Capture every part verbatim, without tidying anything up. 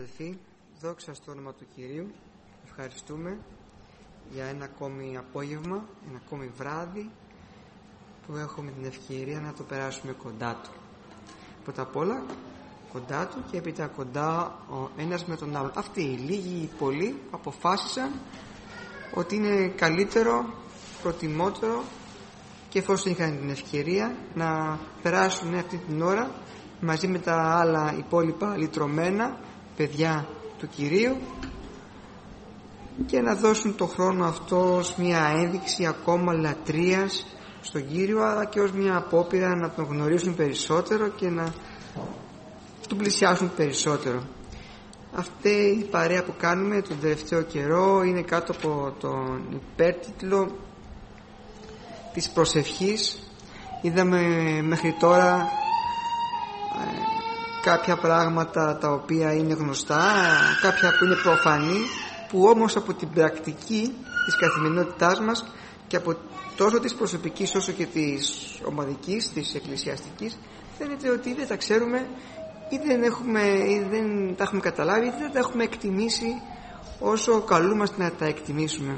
αδελφοί, δόξα στο όνομα του Κυρίου. Ευχαριστούμε για ένα ακόμη απόγευμα, ένα ακόμη βράδυ που έχουμε την ευκαιρία να το περάσουμε κοντά Του. Πρώτα απ' όλα κοντά Του και έπειτα κοντά ο ένας με τον άλλον. Αυτοί οι λίγοι οι πολλοί αποφάσισαν ότι είναι καλύτερο, προτιμότερο, και εφόσον είχαν την ευκαιρία να περάσουν αυτή την ώρα μαζί με τα άλλα υπόλοιπα λυτρωμένα παιδιά του Κυρίου και να δώσουν το χρόνο αυτό ως μια ένδειξη ακόμα λατρείας στον Κύριο, αλλά και ως μια απόπειρα να τον γνωρίσουν περισσότερο και να τον πλησιάσουν περισσότερο. Αυτή η παρέα που κάνουμε τον τελευταίο καιρό είναι κάτω από τον υπέρτιτλο της προσευχής. Είδαμε μέχρι τώρα ε, κάποια πράγματα τα οποία είναι γνωστά, κάποια που είναι προφανή, που όμως από την πρακτική της καθημερινότητάς μας και από τόσο της προσωπικής όσο και της ομαδικής, της εκκλησιαστικής, φαίνεται ότι δεν τα ξέρουμε ή δεν, έχουμε, ή δεν τα έχουμε καταλάβει ή δεν τα έχουμε εκτιμήσει όσο καλούμαστε να τα εκτιμήσουμε.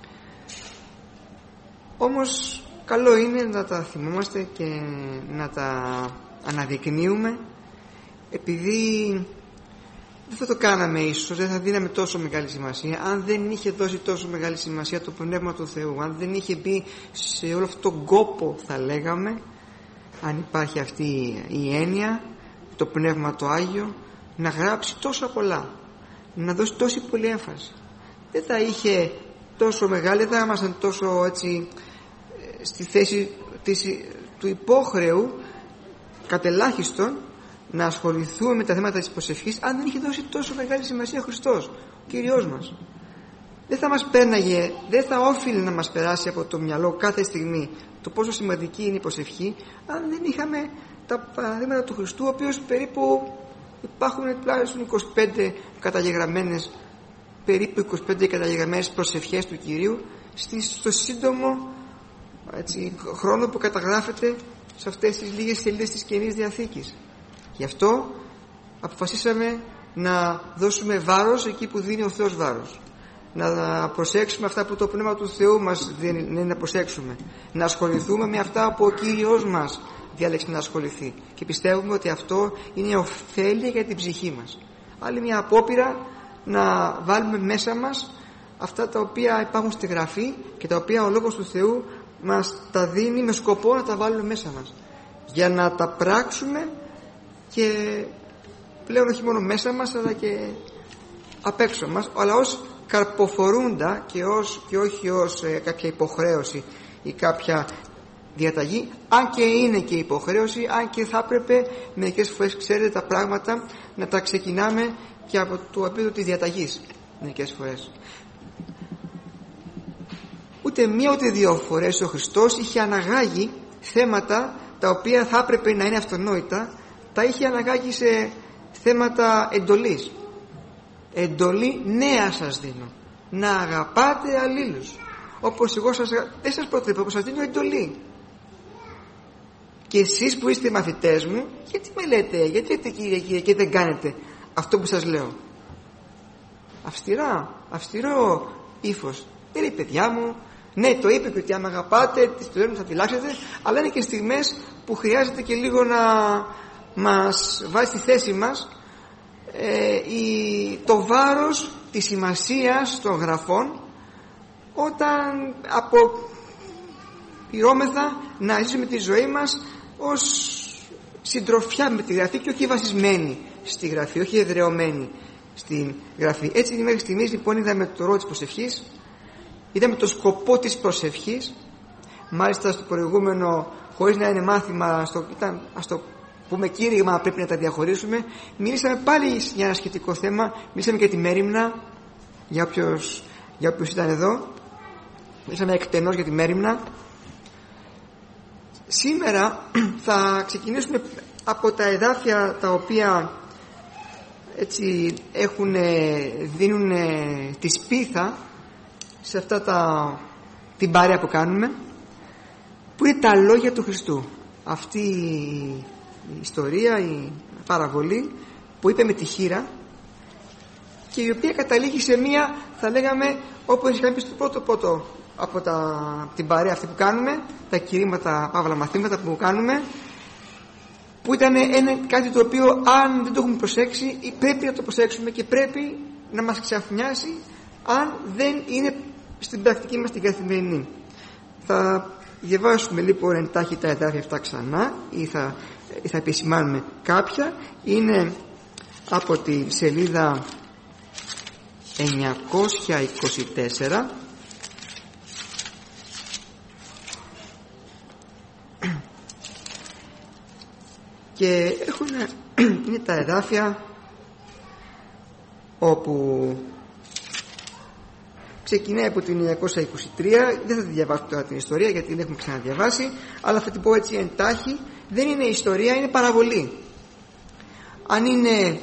Όμως καλό είναι να τα θυμόμαστε και να τα αναδεικνύουμε, επειδή δεν θα το κάναμε ίσως, δεν θα δίναμε τόσο μεγάλη σημασία αν δεν είχε δώσει τόσο μεγάλη σημασία το Πνεύμα του Θεού, αν δεν είχε μπει σε όλο αυτόν τον κόπο, θα λέγαμε, αν υπάρχει αυτή η έννοια, το Πνεύμα το Άγιο, να γράψει τόσα πολλά, να δώσει τόση πολύ έμφαση. Δεν θα είχε τόσο μεγάλη, δεν θα ήμασταν τόσο έτσι στη θέση της, του υπόχρεου κατελάχιστον να ασχοληθούμε με τα θέματα της προσευχής, αν δεν είχε δώσει τόσο μεγάλη σημασία ο Χριστός, ο Κύριος μας. Δεν θα μας πέρναγε, δεν θα όφιλε να μας περάσει από το μυαλό κάθε στιγμή το πόσο σημαντική είναι η προσευχή, αν δεν είχαμε τα παραδείγματα του Χριστού, ο οποίος περίπου υπάρχουν τουλάχιστον είκοσι πέντε καταγεγραμμένες, περίπου είκοσι πέντε καταγεγραμμένες προσευχές του Κυρίου στο σύντομο έτσι, χρόνο που καταγράφεται σε αυτές τις λίγες σελίδες της Καινής Διαθήκης. Γι' αυτό αποφασίσαμε να δώσουμε βάρος εκεί που δίνει ο Θεός βάρος, να προσέξουμε αυτά που το Πνεύμα του Θεού μας δίνει να προσέξουμε, να ασχοληθούμε με αυτά που ο Κύριος μας διάλεξε να ασχοληθεί, και πιστεύουμε ότι αυτό είναι ωφέλεια για την ψυχή μας. Άλλη μια απόπειρα να βάλουμε μέσα μας αυτά τα οποία υπάρχουν στη Γραφή και τα οποία ο Λόγος του Θεού μας τα δίνει με σκοπό να τα βάλουμε μέσα μας, για να τα πράξουμε και πλέον όχι μόνο μέσα μας αλλά και απ' έξω μας, αλλά ως καρποφορούντα και, ως, και όχι ως ε, κάποια υποχρέωση ή κάποια διαταγή, αν και είναι και υποχρέωση, αν και θα έπρεπε μερικές φορές, ξέρετε, τα πράγματα να τα ξεκινάμε και από το επίπεδο της διαταγής μερικές φορές. Ούτε μία ούτε δύο φορές ο Χριστός είχε αναγάγει θέματα τα οποία θα έπρεπε να είναι αυτονόητα, τα είχε αναγάγει σε θέματα εντολής. Εντολή νέα σας δίνω, να αγαπάτε αλλήλους όπως εγώ σας, δεν σας προτρέπω, όπως σας δίνω εντολή. Και εσείς που είστε μαθητές μου, γιατί με λέτε, γιατί λέτε κύριε, κύριε, και δεν κάνετε αυτό που σας λέω? Αυστηρά, αυστηρό ύφος. Δεν λέει, παιδιά μου, ναι, το είπε και ότι αν αγαπάτε τις του θα φυλάξετε, αλλά είναι και στιγμές που χρειάζεται και λίγο να μας βάζει στη θέση μας ε, η, το βάρος της σημασίας των γραφών, όταν αποπειρώμεθα να ζήσουμε τη ζωή μας ως συντροφιά με τη Γραφή και όχι βασισμένη στη Γραφή, όχι εδραιωμένη στην Γραφή. Έτσι μέχρι στιγμής λοιπόν είδαμε το ρόλο της προσευχής, είδαμε το σκοπό της προσευχής. Μάλιστα στο προηγούμενο, χωρίς να είναι μάθημα, στο, ήταν, ας το πούμε κήρυγμα, πρέπει να τα διαχωρίσουμε, μιλήσαμε πάλι για ένα σχετικό θέμα, μιλήσαμε για τη μέριμνα, για όποιους, για όποιους ήταν εδώ, μιλήσαμε εκτενώς για τη μέριμνα. Σήμερα θα ξεκινήσουμε από τα εδάφια τα οποία έτσι έχουν, δίνουν τη σπίθα σε αυτά τα, την παρέα που κάνουμε, που είναι τα λόγια του Χριστού. Αυτή η ιστορία, η παραβολή που είπε με τη χήρα, και η οποία καταλήγει σε μία, θα λέγαμε, όπως είχαμε πει στο πρώτο πρώτο από τα, την παρέα αυτή που κάνουμε, τα κηρύγματα, παύλα μαθήματα που κάνουμε, που ήταν ένα, κάτι το οποίο αν δεν το έχουμε προσέξει πρέπει να το προσέξουμε και πρέπει να μας ξαφνιάσει αν δεν είναι στην πρακτική μας την καθημερινή. Θα διαβάσουμε λοιπόν εντάχει τα εδάφια αυτά ξανά ή θα, ή θα επισημάνουμε κάποια. Είναι από τη σελίδα εννιακόσια είκοσι τέσσερα και έχουν, είναι τα εδάφια όπου ξεκινάει από το εννιακόσια είκοσι τρία. Δεν θα τη διαβάσω τώρα την ιστορία γιατί την έχουμε ξαναδιαβάσει, αλλά θα την πω έτσι εντάχει. Δεν είναι ιστορία, είναι παραβολή. Αν είναι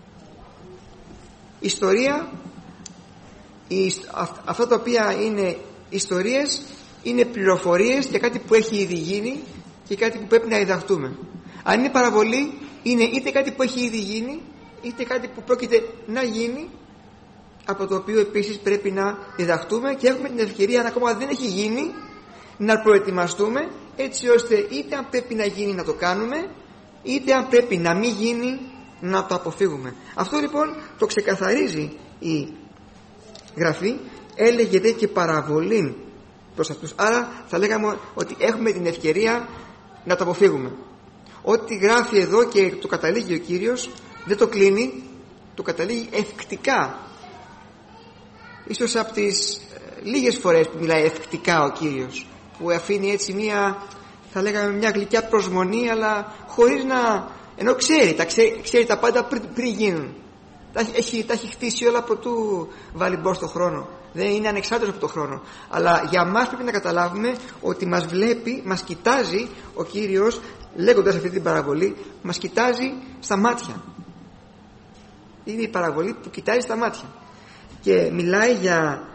ιστορία, η, αυτά τα οποία είναι ιστορίες είναι πληροφορίες για κάτι που έχει ήδη γίνει και κάτι που πρέπει να διδαχτούμε. Αν είναι παραβολή, είναι είτε κάτι που έχει ήδη γίνει είτε κάτι που πρόκειται να γίνει, από το οποίο επίσης πρέπει να διδαχτούμε και έχουμε την ευκαιρία, αν ακόμα δεν έχει γίνει, να προετοιμαστούμε έτσι ώστε είτε αν πρέπει να γίνει να το κάνουμε, είτε αν πρέπει να μην γίνει να το αποφύγουμε. Αυτό λοιπόν το ξεκαθαρίζει η Γραφή, έλεγε δε και παραβολή προς αυτούς. Άρα θα λέγαμε ότι έχουμε την ευκαιρία να το αποφύγουμε. Ό,τι γράφει εδώ και το καταλήγει ο Κύριος δεν το κλείνει, το καταλήγει ευκτικά. Ίσως από τις ε, λίγες φορές που μιλάει ευκτικά ο Κύριος, που αφήνει έτσι μια, θα λέγαμε, μια γλυκιά προσμονή, αλλά χωρίς να, ενώ ξέρει τα, ξέρει, ξέρει τα πάντα πριν, πριν γίνουν. Τα έχει, τα έχει χτίσει όλα προτού βάλει μπρος το χρόνο. Δεν είναι ανεξάρτητος από το χρόνο. Αλλά για μας πρέπει να καταλάβουμε ότι μας βλέπει, μας κοιτάζει ο Κύριος, λέγοντας αυτή την παραβολή, μας κοιτάζει στα μάτια. Είναι η παραβολή που κοιτάζει στα μάτια και μιλάει για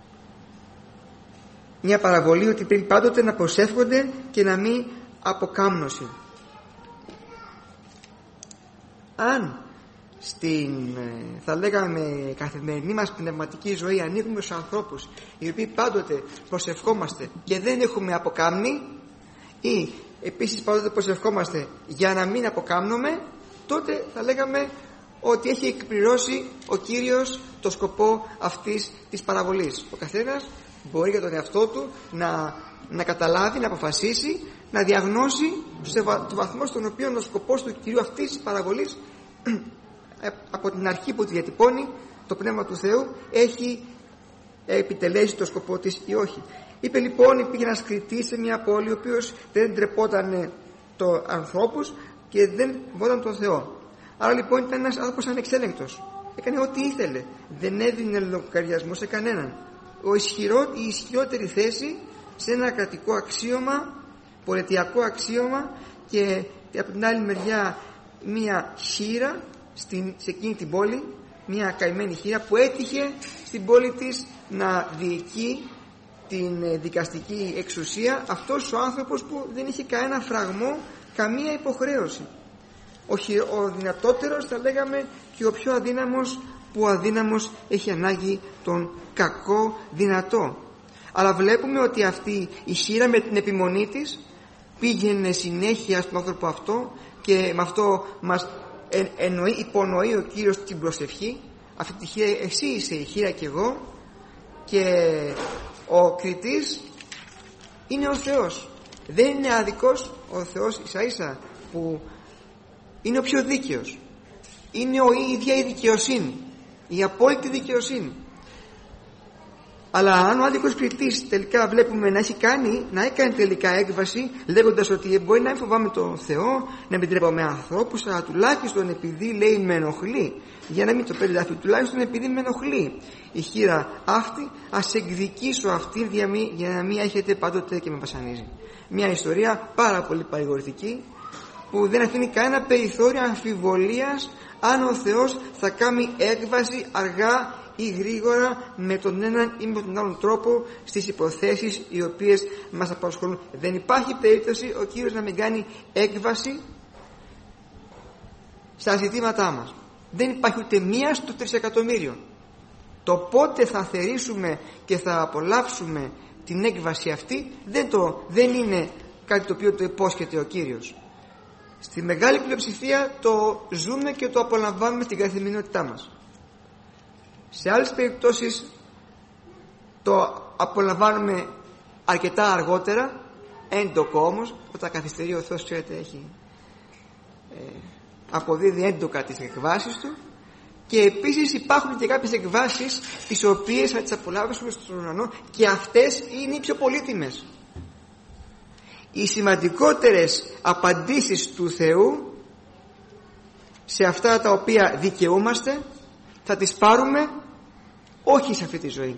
μια παραβολή ότι πρέπει πάντοτε να προσεύχονται και να μην αποκάμνωση. Αν στην, θα λέγαμε, καθημερινή μας πνευματική ζωή ανοίγουμε στους ανθρώπους οι οποίοι πάντοτε προσευχόμαστε και δεν έχουμε αποκάμνει, ή επίσης πάντοτε προσευχόμαστε για να μην αποκάμνουμε, τότε θα λέγαμε ότι έχει εκπληρώσει ο Κύριος το σκοπό αυτής της παραβολής. Ο καθένας μπορεί για τον εαυτό του να, να καταλάβει, να αποφασίσει, να διαγνώσει σε βα, το βαθμό στον οποίο ο σκοπός του Κυρίου αυτής της παραβολής από την αρχή που τη διατυπώνει το Πνεύμα του Θεού έχει επιτελέσει το σκοπό της ή όχι. Είπε λοιπόν, πήγε ένας κριτής σε μια πόλη ο οποίος δεν τρεπόταν το ανθρώπους και δεν φοβόταν τον Θεό. Άρα λοιπόν ήταν ένας άνθρωπος ανεξέλεγκτος. Έκανε ό,τι ήθελε. Δεν έδινε λογαριασμό σε κανέναν. Ο ισχυρό, η ισχυρότερη θέση σε ένα κρατικό αξίωμα, πολιτιακό αξίωμα, και από την άλλη μεριά μια χήρα στην, σε εκείνη την πόλη, μια καημένη χήρα που έτυχε στην πόλη της να διοικεί την δικαστική εξουσία, αυτός ο άνθρωπος που δεν είχε κανένα φραγμό, καμία υποχρέωση. Ο, ο δυνατότερος, θα λέγαμε, και ο πιο αδύναμος, που ο αδύναμος έχει ανάγκη τον κακό δυνατό. Αλλά βλέπουμε ότι αυτή η χήρα με την επιμονή της πήγαινε συνέχεια στον άνθρωπο αυτό και με αυτό μας εν, εννοεί, υπονοεί ο Κύριος την προσευχή. Αυτή τη χήρα, εσύ είσαι η χήρα και εγώ, και ο κριτής είναι ο Θεός. Δεν είναι άδικος ο Θεός, ίσα ίσα που είναι ο πιο δίκαιος. Είναι ο, η ίδια η δικαιοσύνη, η απόλυτη δικαιοσύνη. Αλλά αν ο άδικος κριτής τελικά βλέπουμε να έχει κάνει, να έκανε τελικά έκβαση, λέγοντας ότι μπορεί να μην φοβάμαι τον Θεό, να μην τρέπω ανθρώπους, αλλά τουλάχιστον επειδή, λέει, με ενοχλεί, για να μην το περιλάβει, τουλάχιστον επειδή με ενοχλεί η χήρα αυτή, ας εκδικήσω αυτή για να μην έχετε πάντοτε και με βασανίζει. Μια ιστορία πάρα πολύ παρηγορητική, που δεν αφήνει κανένα περιθώριο αμφιβολίας αν ο Θεός θα κάνει έκβαση αργά ή γρήγορα με τον έναν ή με τον άλλον τρόπο στις υποθέσεις οι οποίες μας απασχολούν. Δεν υπάρχει περίπτωση ο Κύριος να μην κάνει έκβαση στα ζητήματά μας. Δεν υπάρχει ούτε μία στο τρισεκατομμύριο. Το πότε θα θερήσουμε και θα απολαύσουμε την έκβαση αυτή δεν, το, δεν είναι κάτι το οποίο το υπόσχεται ο Κύριος. Στη μεγάλη πλειοψηφία το ζούμε και το απολαμβάνουμε στην καθημερινότητά μας. Σε άλλες περιπτώσεις το απολαμβάνουμε αρκετά αργότερα, έντοκο όμως, όταν καθυστερεί ο Θεός, ξέρετε, έχει ε, αποδίδει έντοκα τις εκβάσεις του. Και επίσης υπάρχουν και κάποιες εκβάσεις τις οποίες θα τις απολαύσουμε στον ουρανό και αυτές είναι οι πιο πολύτιμες. Οι σημαντικότερες απαντήσεις του Θεού σε αυτά τα οποία δικαιούμαστε θα τις πάρουμε όχι σε αυτή τη ζωή,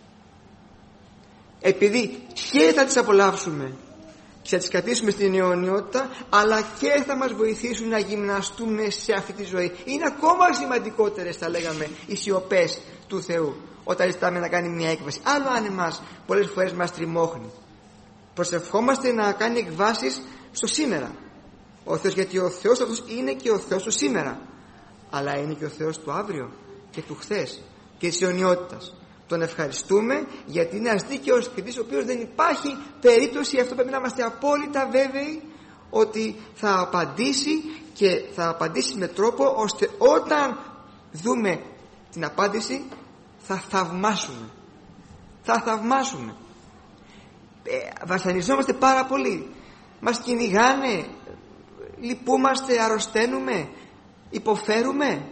επειδή και θα τις απολαύσουμε και θα τις κρατήσουμε στην αιωνιότητα, αλλά και θα μας βοηθήσουν να γυμναστούμε σε αυτή τη ζωή. Είναι ακόμα σημαντικότερες, θα λέγαμε, οι σιωπές του Θεού όταν ζητάμε να κάνει μια έκβαση. Άλλο αν εμάς πολλές φορές μας τριμώχνει. Προσευχόμαστε να κάνει εκβάσεις στο σήμερα ο Θεός, γιατί ο Θεός αυτός είναι και ο Θεός του σήμερα, αλλά είναι και ο Θεός του αύριο και του χθες και της αιωνιότητας. Τον ευχαριστούμε γιατί είναι ένας δίκαιος κριτής, ο οποίος δεν υπάρχει περίπτωση, αυτό πρέπει να είμαστε απόλυτα βέβαιοι ότι θα απαντήσει, και θα απαντήσει με τρόπο ώστε όταν δούμε την απάντηση θα θαυμάσουμε. Θα θαυμάσουμε. Ε, βασανιζόμαστε πάρα πολύ. Μας κυνηγάνε, λυπούμαστε, αρρωσταίνουμε, υποφέρουμε,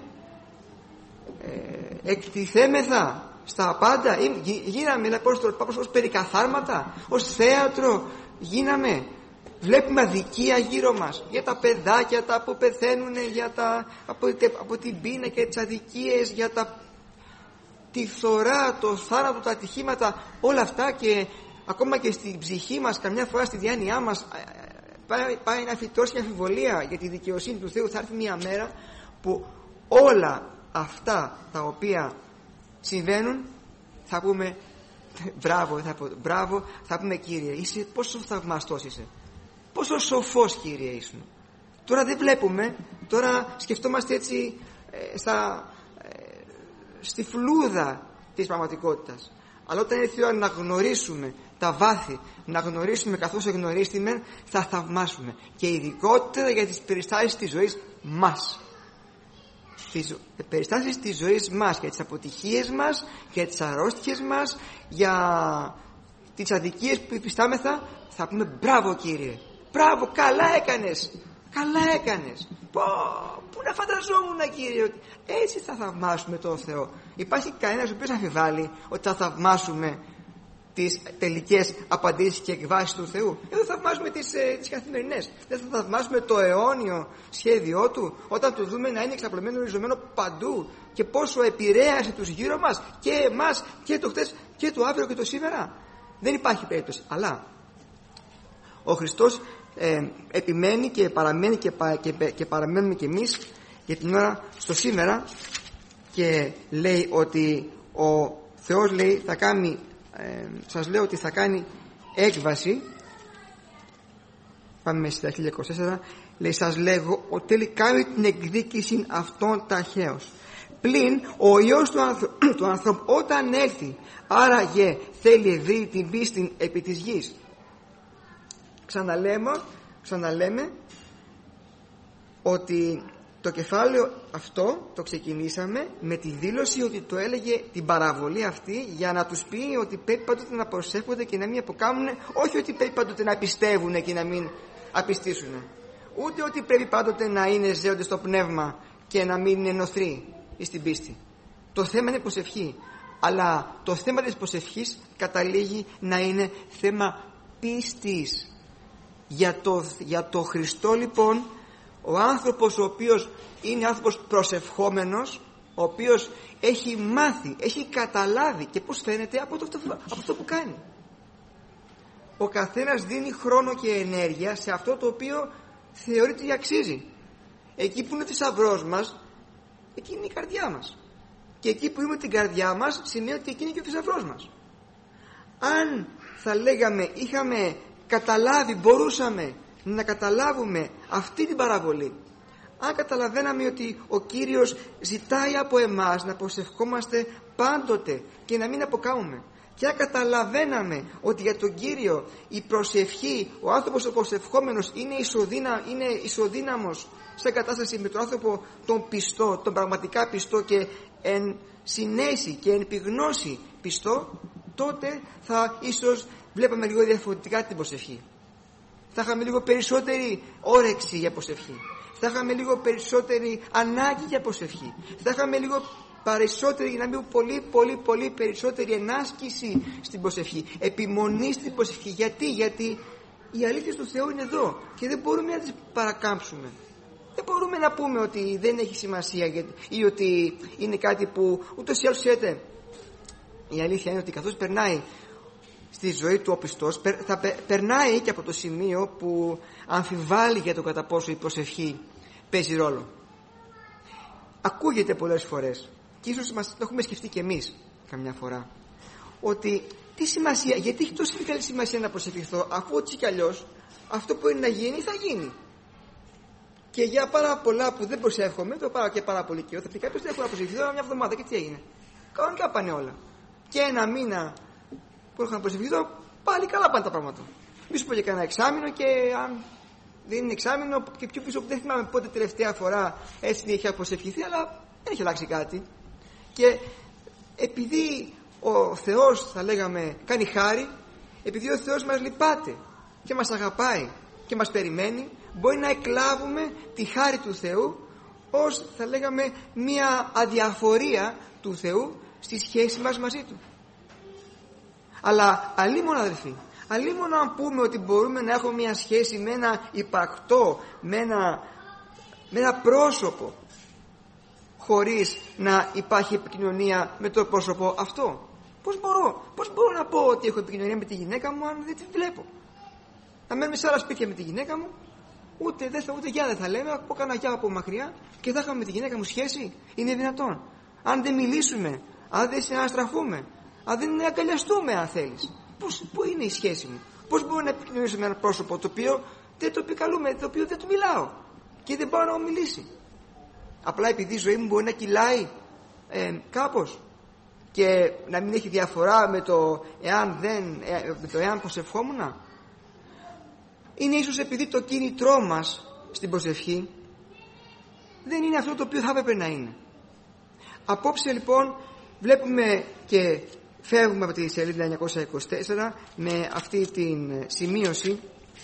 ε, εκτιθέμεθα στα πάντα. Γίναμε, να πω στο Πάπος, ως περικαθάρματα, ως θέατρο γίναμε. Βλέπουμε αδικία γύρω μας για τα παιδάκια τα που πεθαίνουν, για τα, από, από την πείνα και τις αδικίες, για τα, τη φθορά, το θάνατο, τα ατυχήματα, όλα αυτά. Και ακόμα και στην ψυχή μας, καμιά φορά στη διάνοιά μας πάει, πάει να φυτρώσει μια αμφιβολία για τη δικαιοσύνη του Θεού. Θα έρθει μια μέρα που όλα αυτά τα οποία συμβαίνουν θα πούμε μπράβο, θα, πω, μπράβο, θα πούμε Κύριε, είσαι πόσο θαυμαστός είσαι, πόσο σοφός Κύριε ήσουν. Τώρα δεν βλέπουμε, τώρα σκεφτόμαστε έτσι ε, στα, ε, στη φλούδα της πραγματικότητας. Αλλά όταν έρθει η ώρα να γνωρίσουμε τα βάθη, να γνωρίσουμε καθώς εγνωρίστημεν, θα θαυμάσουμε. Και ειδικότερα για τις περιστάσεις της ζωής μας, τις περιστάσεις της ζωής μας, για τις αποτυχίες μας, για τις αρρώστιες μας, για τις αδικίες που επιστάμεθα, θα πούμε μπράβο Κύριε, μπράβο, καλά έκανες, καλά έκανες. Πω, πού να φανταζόμουν Κύριε ότι έτσι θα θαυμάσουμε τον Θεό. Υπάρχει κανένας ο οποίος αμφιβάλλει ότι θα θαυμάσουμε τις τελικές απαντήσεις και εκβάσεις του Θεού? Δεν θα θαυμάσουμε τις, ε, τις καθημερινές. Δεν θα θαυμάσουμε το αιώνιο σχέδιό του, όταν το δούμε να είναι εξαπλωμένο, ριζωμένο παντού, και πόσο επηρέασε τους γύρω μας, και εμάς και το χτες και το αύριο και το σήμερα. Δεν υπάρχει περίπτωση. Αλλά ο Χριστός ε, επιμένει και παραμένει και, πα, και, και παραμένουμε και εμείς για την ώρα στο σήμερα, και λέει ότι ο Θεός, λέει, θα κάνει, ε, σας λέω ότι θα κάνει έκβαση. Πάμε στη χίλια είκοσι τέσσερα. Λέει, σας λέγω ότι θέλει κάνει την εκδίκηση αυτών ταχαίως. Πλην ο Υιός του, άνθρω... του ανθρώπου όταν έλθει, άραγε θέλει βρει την πίστη επί της γης. Ξαναλέμε, ξαναλέμε ότι το κεφάλαιο αυτό το ξεκινήσαμε με τη δήλωση ότι το έλεγε την παραβολή αυτή για να τους πει ότι πρέπει πάντοτε να προσεύχονται και να μην αποκάμουν, όχι ότι πρέπει πάντοτε να πιστεύουν και να μην απιστήσουν, ούτε ότι πρέπει πάντοτε να είναι ζέοντες στο πνεύμα και να μην είναι νοθροί στην πίστη. Το θέμα είναι προσευχή, αλλά το θέμα της προσευχής καταλήγει να είναι θέμα πίστης. Για το, για το Χριστό λοιπόν, ο άνθρωπος ο οποίος είναι άνθρωπος προσευχόμενος, ο οποίος έχει μάθει, έχει καταλάβει, και πώς φαίνεται από, το, από αυτό που κάνει. Ο καθένας δίνει χρόνο και ενέργεια σε αυτό το οποίο θεωρείται ότι αξίζει. Εκεί που είναι ο θησαυρός μας, εκεί είναι η καρδιά μας. Και εκεί που είναι την καρδιά μας, σημαίνει ότι εκεί είναι και ο θησαυρός μας. Αν θα λέγαμε, είχαμε καταλάβει, μπορούσαμε να καταλάβουμε αυτή την παραβολή, αν καταλαβαίναμε ότι ο Κύριος ζητάει από εμάς να προσευχόμαστε πάντοτε και να μην αποκάμουμε, και αν καταλαβαίναμε ότι για τον Κύριο η προσευχή, ο άνθρωπος ο προσευχόμενος είναι, ισοδύνα, είναι ισοδύναμος σε κατάσταση με τον άνθρωπο τον πιστό, τον πραγματικά πιστό και εν συνέση και εν πυγνώση πιστό, τότε θα ίσως βλέπαμε λίγο διαφορετικά την προσευχή. Θα είχαμε λίγο περισσότερη όρεξη για προσευχή. Θα είχαμε λίγο περισσότερη ανάγκη για προσευχή. Θα είχαμε λίγο περισσότερη, για να μην πω πολύ πολύ πολύ περισσότερη ενάσκηση στην προσευχή, επιμονή στην προσευχή. Γιατί, γιατί οι αλήθειες του Θεού είναι εδώ και δεν μπορούμε να τις παρακάμψουμε. Δεν μπορούμε να πούμε ότι δεν έχει σημασία ή ότι είναι κάτι που ούτως ή άλλως, ξέρετε, η αλήθεια είναι ότι καθώς περνάει στη ζωή του ο πιστός, θα περνάει και από το σημείο που αμφιβάλλει για το κατά πόσο η προσευχή παίζει ρόλο. Ακούγεται πολλές φορές, και ίσως μας το έχουμε σκεφτεί και εμείς καμιά φορά, ότι τι σημασία, γιατί έχει τόσο μεγάλη σημασία να προσευχηθώ, αφού έτσι κι αλλιώς αυτό που είναι να γίνει θα γίνει. Και για πάρα πολλά που δεν προσεύχομαι, το πάω και πάρα πολύ καιρό, θα πει κάποιος δεν έχω να προσευχηθώ μια εβδομάδα, και τι έγινε? Κανονικά πάνε όλα. Και ένα μήνα που έχω να προσευχηθώ, πάλι καλά πάνε τα πράγματα. Μη σου πω για κανένα εξάμηνο, και αν δεν είναι εξάμηνο, και πιο πίσω που δεν θυμάμαι πότε τελευταία φορά έτσι είχα προσευχηθεί, αλλά δεν έχει αλλάξει κάτι. Και επειδή ο Θεός, θα λέγαμε, κάνει χάρη, επειδή ο Θεός μας λυπάται και μας αγαπάει και μας περιμένει, μπορεί να εκλάβουμε τη χάρη του Θεού ως, θα λέγαμε, μια αδιαφορία του Θεού στη σχέση μας μαζί Του. Αλλά αλίμονο, αδελφοί, αλίμονο αν πούμε ότι μπορούμε να έχουμε μια σχέση με ένα υπαρκτό, με ένα, με ένα πρόσωπο, χωρίς να υπάρχει επικοινωνία με το πρόσωπο αυτό. Πώς μπορώ, πώς μπορώ να πω ότι έχω επικοινωνία με τη γυναίκα μου αν δεν τη βλέπω? Να μένουμε σε άλλα σπίτια με τη γυναίκα μου, ούτε, δεν θα, ούτε γεια δεν θα λέμε, από κάνα γεια από μακριά, και θα είχαμε με τη γυναίκα μου σχέση? Είναι δυνατόν? Αν δεν μιλήσουμε, αν δεν συναναστραφούμε, αν δεν αγκαλιαστούμε, αν θέλεις, πώς, πού είναι η σχέση μου? Πώς μπορώ να επικοινωνήσω με ένα πρόσωπο το οποίο δεν το επικαλούμε, το οποίο δεν του μιλάω και δεν πάω να μου μιλήσει? Απλά επειδή η ζωή μου μπορεί να κυλάει ε, κάπως και να μην έχει διαφορά με το εάν, δεν, ε, με το εάν προσευχόμουν. Είναι ίσως επειδή το κίνητρό μας στην προσευχή δεν είναι αυτό το οποίο θα έπρεπε να είναι. Απόψε λοιπόν βλέπουμε και φεύγουμε από τη σελίδα εννιακόσια είκοσι τέσσερα με αυτή την σημείωση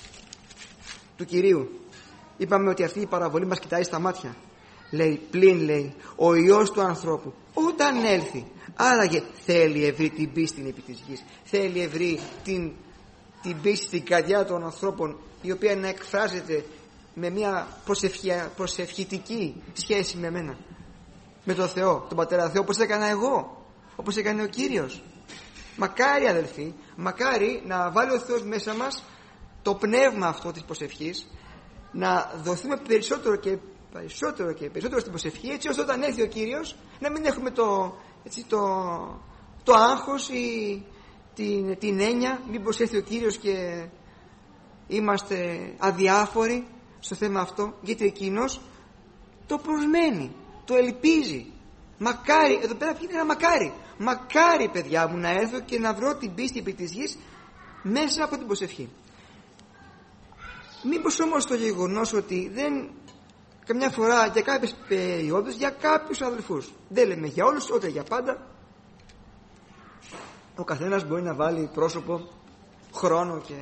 του Κυρίου. Είπαμε ότι αυτή η παραβολή μας κοιτάει στα μάτια. Λέει, πλην λέει, ο Υιός του ανθρώπου όταν έλθει, άραγε θέλει ευρύ την πίστη επί της γης, θέλει ευρύ την, την πίστη στην καρδιά των ανθρώπων, η οποία να εκφράζεται με μια προσευχητική σχέση με μένα, με τον Θεό, τον Πατέρα Θεό, όπως έκανα εγώ, όπως έκανε ο Κύριος. Μακάρι, αδελφοί, μακάρι να βάλει ο Θεός μέσα μας το πνεύμα αυτό της προσευχής, να δοθούμε περισσότερο και περισσότερο και περισσότερο στην προσευχή, έτσι ώστε όταν έρθει ο Κύριος να μην έχουμε το, έτσι, το, το άγχος ή την, την έννοια μήπως έρθει ο Κύριος και είμαστε αδιάφοροι στο θέμα αυτό, γιατί εκείνος το προσμένει, το ελπίζει. Μακάρι, εδώ πέρα βγαίνει ένα μακάρι, μακάρι παιδιά μου να έρθω και να βρω την πίστη επί της γης μέσα από την προσευχή. Μήπως όμως το γεγονός ότι δεν, καμιά φορά για κάποιες περιόδους, για κάποιους αδελφούς, δεν λέμε για όλους, ούτε για πάντα, ο καθένας μπορεί να βάλει πρόσωπο, χρόνο και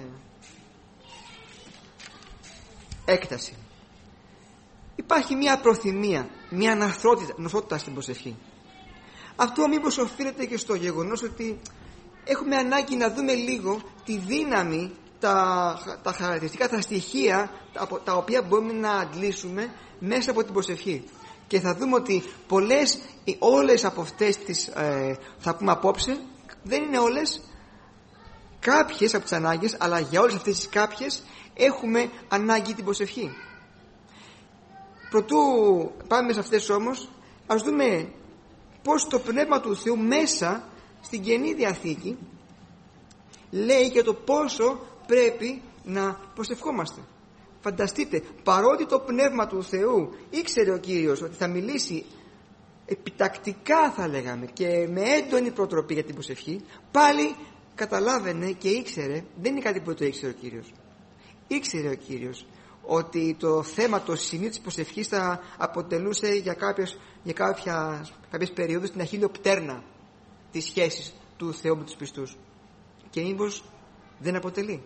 έκταση. Υπάρχει μια προθυμία, μια αναθρότητα στην προσευχή. Αυτό μήπως οφείλεται και στο γεγονός ότι έχουμε ανάγκη να δούμε λίγο τη δύναμη, τα, τα χαρακτηριστικά, τα στοιχεία τα, τα οποία μπορούμε να αντλήσουμε μέσα από την προσευχή. Και θα δούμε ότι πολλές, όλες από αυτές τις ε, θα πούμε απόψε, δεν είναι όλες, κάποιες από τις ανάγκες, αλλά για όλες αυτές τις κάποιες έχουμε ανάγκη την προσευχή. Προτού πάμε σε αυτές όμως, ας δούμε πως το Πνεύμα του Θεού μέσα στην Καινή Διαθήκη λέει για το πόσο πρέπει να προσευχόμαστε. Φανταστείτε, παρότι το Πνεύμα του Θεού ήξερε ο Κύριος ότι θα μιλήσει επιτακτικά, θα λέγαμε, και με έντονη προτροπή για την προσευχή, πάλι καταλάβαινε και ήξερε, δεν είναι κάτι που το ήξερε ο Κύριος. Ήξερε ο Κύριος ότι το θέμα, το σημείο της προσευχής θα αποτελούσε για, κάποιες, για κάποια, κάποιες περίοδους την αχίλλειο πτέρνα της σχέσης του Θεού με τους πιστούς. Και μήπως δεν αποτελεί.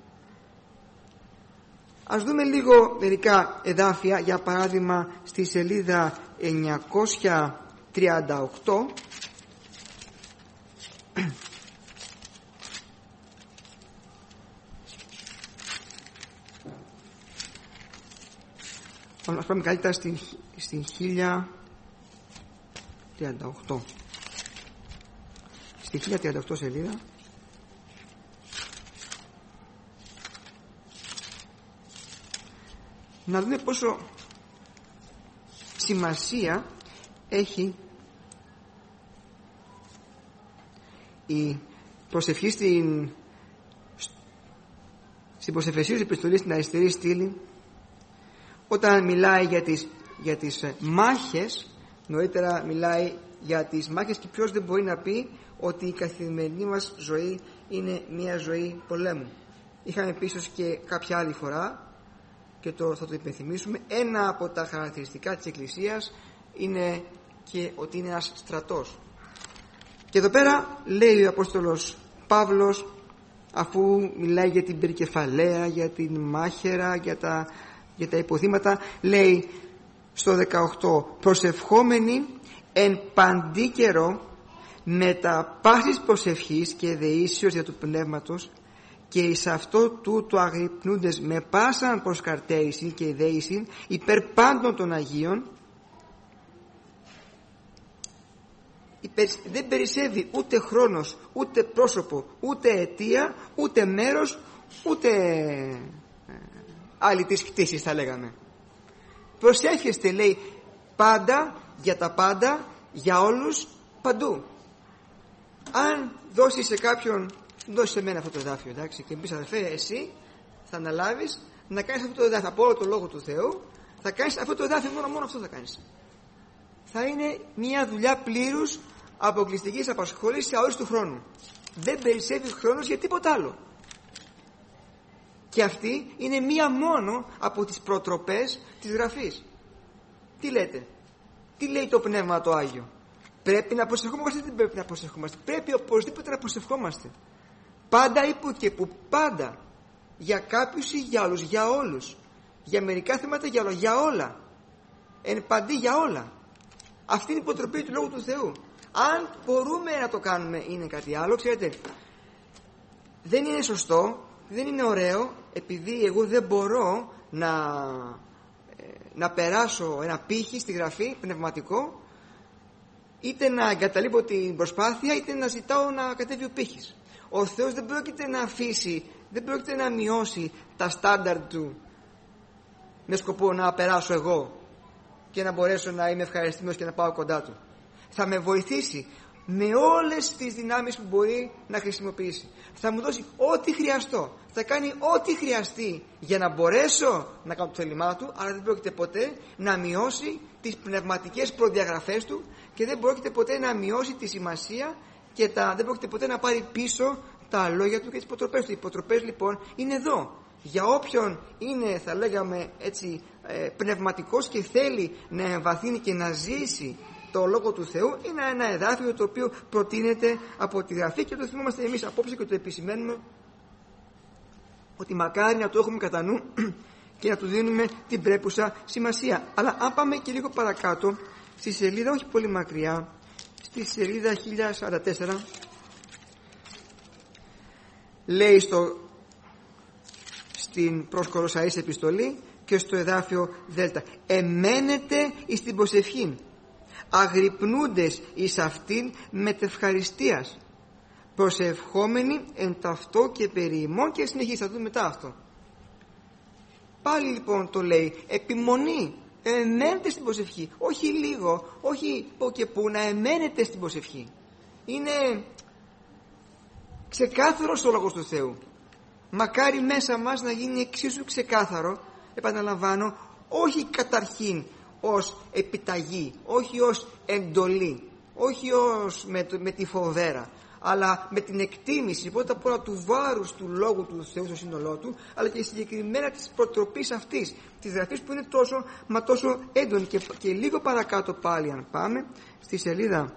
Ας δούμε λίγο μερικά εδάφια, για παράδειγμα στη σελίδα εννιακόσια τριάντα οκτώ. Ας πάμε καλύτερα στην, στην χίλια τριάντα οκτώ. Στη χίλια τριάντα οκτώ σελίδα. Να δούμε πόσο σημασία έχει η προσευχή στην, στην προσεφεσίωση επιστολή στην αριστερή στήλη, όταν μιλάει για τις, για τις μάχες. Νωρίτερα μιλάει για τις μάχες, και ποιος δεν μπορεί να πει ότι η καθημερινή μας ζωή είναι μια ζωή πολέμου. Είχαμε πει ίσως και κάποια άλλη φορά, και το, θα το υπενθυμίσουμε, ένα από τα χαρακτηριστικά της Εκκλησίας είναι και ότι είναι ένας στρατός. Και εδώ πέρα λέει ο Απόστολος Παύλος, αφού μιλάει για την περικεφαλαία, για την μάχαιρα, για τα, για τα υποθήματα, λέει στο δεκαοκτώ, προσευχόμενοι εν παντή καιρό με τα πάσης προσευχής και δεήσεως για του πνεύματος, και εις αυτό τούτο αγρυπνούντες με πάσαν προσκαρτέρησιν και ιδέησιν υπέρ πάντων των Αγίων. Δεν περισσεύει ούτε χρόνος, ούτε πρόσωπο, ούτε αιτία, ούτε μέρος, ούτε άλλη της κτήσης, θα λέγαμε. Προσεύχεστε, λέει, πάντα, για τα πάντα, για όλους, παντού. Αν δώσεις σε κάποιον, δώσεις σε μένα αυτό το εδάφιο, εντάξει, και πεις, αδερφέ, εσύ θα αναλάβεις να κάνεις αυτό το εδάφιο από όλο το Λόγο του Θεού, θα κάνεις αυτό το εδάφιο, μόνο μόνο αυτό θα κάνεις. Θα είναι μια δουλειά πλήρους αποκλειστικής απασχόλησης αόριστου χρόνου. Δεν περισσεύει χρόνος για τίποτα άλλο. Και αυτή είναι μία μόνο από τις προτροπές της Γραφής. Τι λέτε? Τι λέει το Πνεύμα το Άγιο? Πρέπει να προσευχόμαστε ή δεν πρέπει να προσευχόμαστε? Πρέπει οπωσδήποτε να προσευχόμαστε. Πάντα ή που και που, πάντα. Για κάποιους ή για όλους, για όλους. Για μερικά θέματα, για όλα, για όλα. Εν παντή, για όλα. Αυτή είναι η υποτροπή του Λόγου του Θεού. Αν μπορούμε να το κάνουμε, είναι κάτι άλλο. Ξέρετε, δεν είναι σωστό, δεν είναι ωραίο, επειδή εγώ δεν μπορώ να, να περάσω ένα πύχη στη Γραφή πνευματικό, είτε να εγκαταλείπω την προσπάθεια, είτε να ζητάω να κατέβει ο πύχης. Ο Θεός δεν πρόκειται να αφήσει, δεν πρόκειται να μειώσει τα στάνταρ του με σκοπό να περάσω εγώ και να μπορέσω να είμαι ευχαριστημένος και να πάω κοντά του. Θα με βοηθήσει με όλες τις δυνάμεις που μπορεί να χρησιμοποιήσει. Θα μου δώσει ό,τι χρειαστώ. Θα κάνει ό,τι χρειαστεί για να μπορέσω να κάνω το θέλημά του, αλλά δεν πρόκειται ποτέ να μειώσει τις πνευματικές προδιαγραφές του και δεν πρόκειται ποτέ να μειώσει τη σημασία και τα, δεν πρόκειται ποτέ να πάρει πίσω τα λόγια του και τις υποτροπές του. Οι υποτροπές λοιπόν είναι εδώ. Για όποιον είναι, θα λέγαμε έτσι, ε, πνευματικός και θέλει να εμβαθύνει και να ζήσει το Λόγο του Θεού, είναι ένα εδάφιο το οποίο προτείνεται από τη Γραφή και το θυμόμαστε εμείς απόψε και το επισημαίνουμε, ότι μακάρι να το έχουμε κατά νου και να του δίνουμε την πρέπουσα σημασία. Αλλά αν πάμε και λίγο παρακάτω, στη σελίδα, όχι πολύ μακριά, στη σελίδα χίλια σαράντα τέσσερα, λέει στο, στην προς Κολοσσαείς επιστολή και στο εδάφιο Δέλτα, εμένετε εις την προσευχήν, αγρυπνούντες εις αυτήν μετευχαριστίας, προσευχόμενοι εν ταυτό και περί ημών, και συνεχίζει, θα δούμε μετά αυτό. Πάλι λοιπόν το λέει, επιμονή, εμένετε στην προσευχή, όχι λίγο, όχι πω και που, να εμένετε στην προσευχή. Είναι ξεκάθαρο ο Λόγος του Θεού. Μακάρι μέσα μας να γίνει εξίσου ξεκάθαρο επαναλαμβάνω, όχι καταρχήν ως επιταγή, όχι ως εντολή, όχι ως με, με τη φοβέρα, αλλά με την εκτίμηση πρώτα απ' όλα του βάρους του Λόγου του Θεού στο σύνολό του, αλλά και συγκεκριμένα της προτροπής αυτής, της γραφής που είναι τόσο μα τόσο έντονη. Και, και λίγο παρακάτω πάλι, αν πάμε στη σελίδα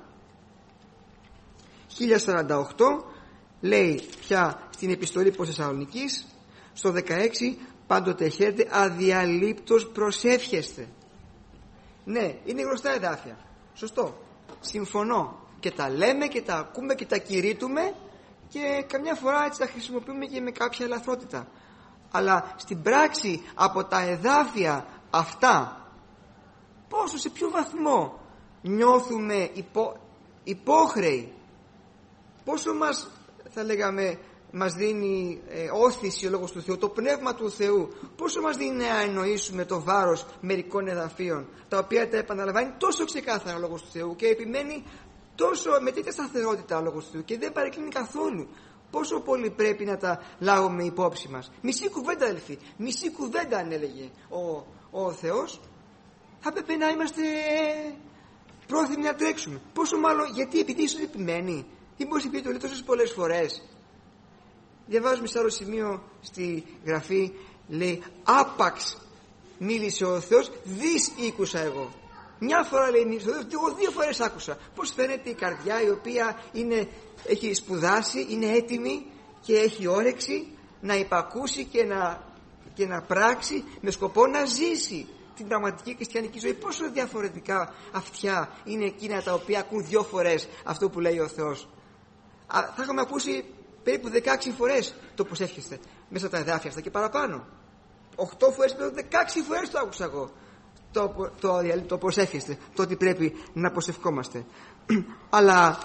χίλια σαράντα οκτώ, λέει πια στην επιστολή προς Θεσσαλονικής, στο δεκαέξι, πάντοτε χαίρετε, αδιαλείπτως προσεύχεστε. Ναι, είναι γνωστά εδάφια, σωστό, συμφωνώ, και τα λέμε και τα ακούμε και τα κηρύττουμε, και καμιά φορά έτσι τα χρησιμοποιούμε και με κάποια ελαφρότητα, αλλά στην πράξη από τα εδάφια αυτά πόσο, σε ποιο βαθμό νιώθουμε υπό, υπόχρεοι, πόσο μας, θα λέγαμε, μας δίνει ε, όθηση ο Λόγος του Θεού, το Πνεύμα του Θεού, πόσο μας δίνει να εννοήσουμε το βάρος μερικών εδαφείων, τα οποία τα επαναλαμβάνει τόσο ξεκάθαρα ο Λόγος του Θεού και επιμένει τόσο με τέτοια σταθερότητα ο Λόγος του Θεού και δεν παρεκκλίνει καθόλου. Πόσο πολύ πρέπει να τα λάβουμε υπόψη μας. Μισή κουβέντα, αδελφοί, μισή κουβέντα αν έλεγε ο, ο Θεός, θα πρέπει να είμαστε πρόθυμοι να τρέξουμε. Πόσο μάλλον, γιατί επειδή ίσως επιμένει, ή μπορεί να πει τόσες πολλές φορές. Διαβάζουμε σε άλλο σημείο στη γραφή, λέει, άπαξ μίλησε ο Θεός, δις ήκουσα εγώ. Μια φορά λέει μίλησε ο Θεός, εγώ δύο φορές άκουσα. Πώς φαίνεται η καρδιά η οποία είναι, έχει σπουδάσει, είναι έτοιμη και έχει όρεξη να υπακούσει και να, και να πράξει με σκοπό να ζήσει την πραγματική χριστιανική ζωή. Πόσο διαφορετικά αυτιά είναι εκείνα τα οποία ακούν δύο φορές αυτό που λέει ο Θεός. Α, θα είχαμε ακούσει περίπου δεκαέξι φορές το προσεύχεστε μέσα τα εδάφια αυτά και παραπάνω. οκτώ φορές, περίπου δεκαέξι φορές το άκουσα εγώ. Το, το, το, το προσεύχεστε, το ότι πρέπει να προσευχόμαστε. Αλλά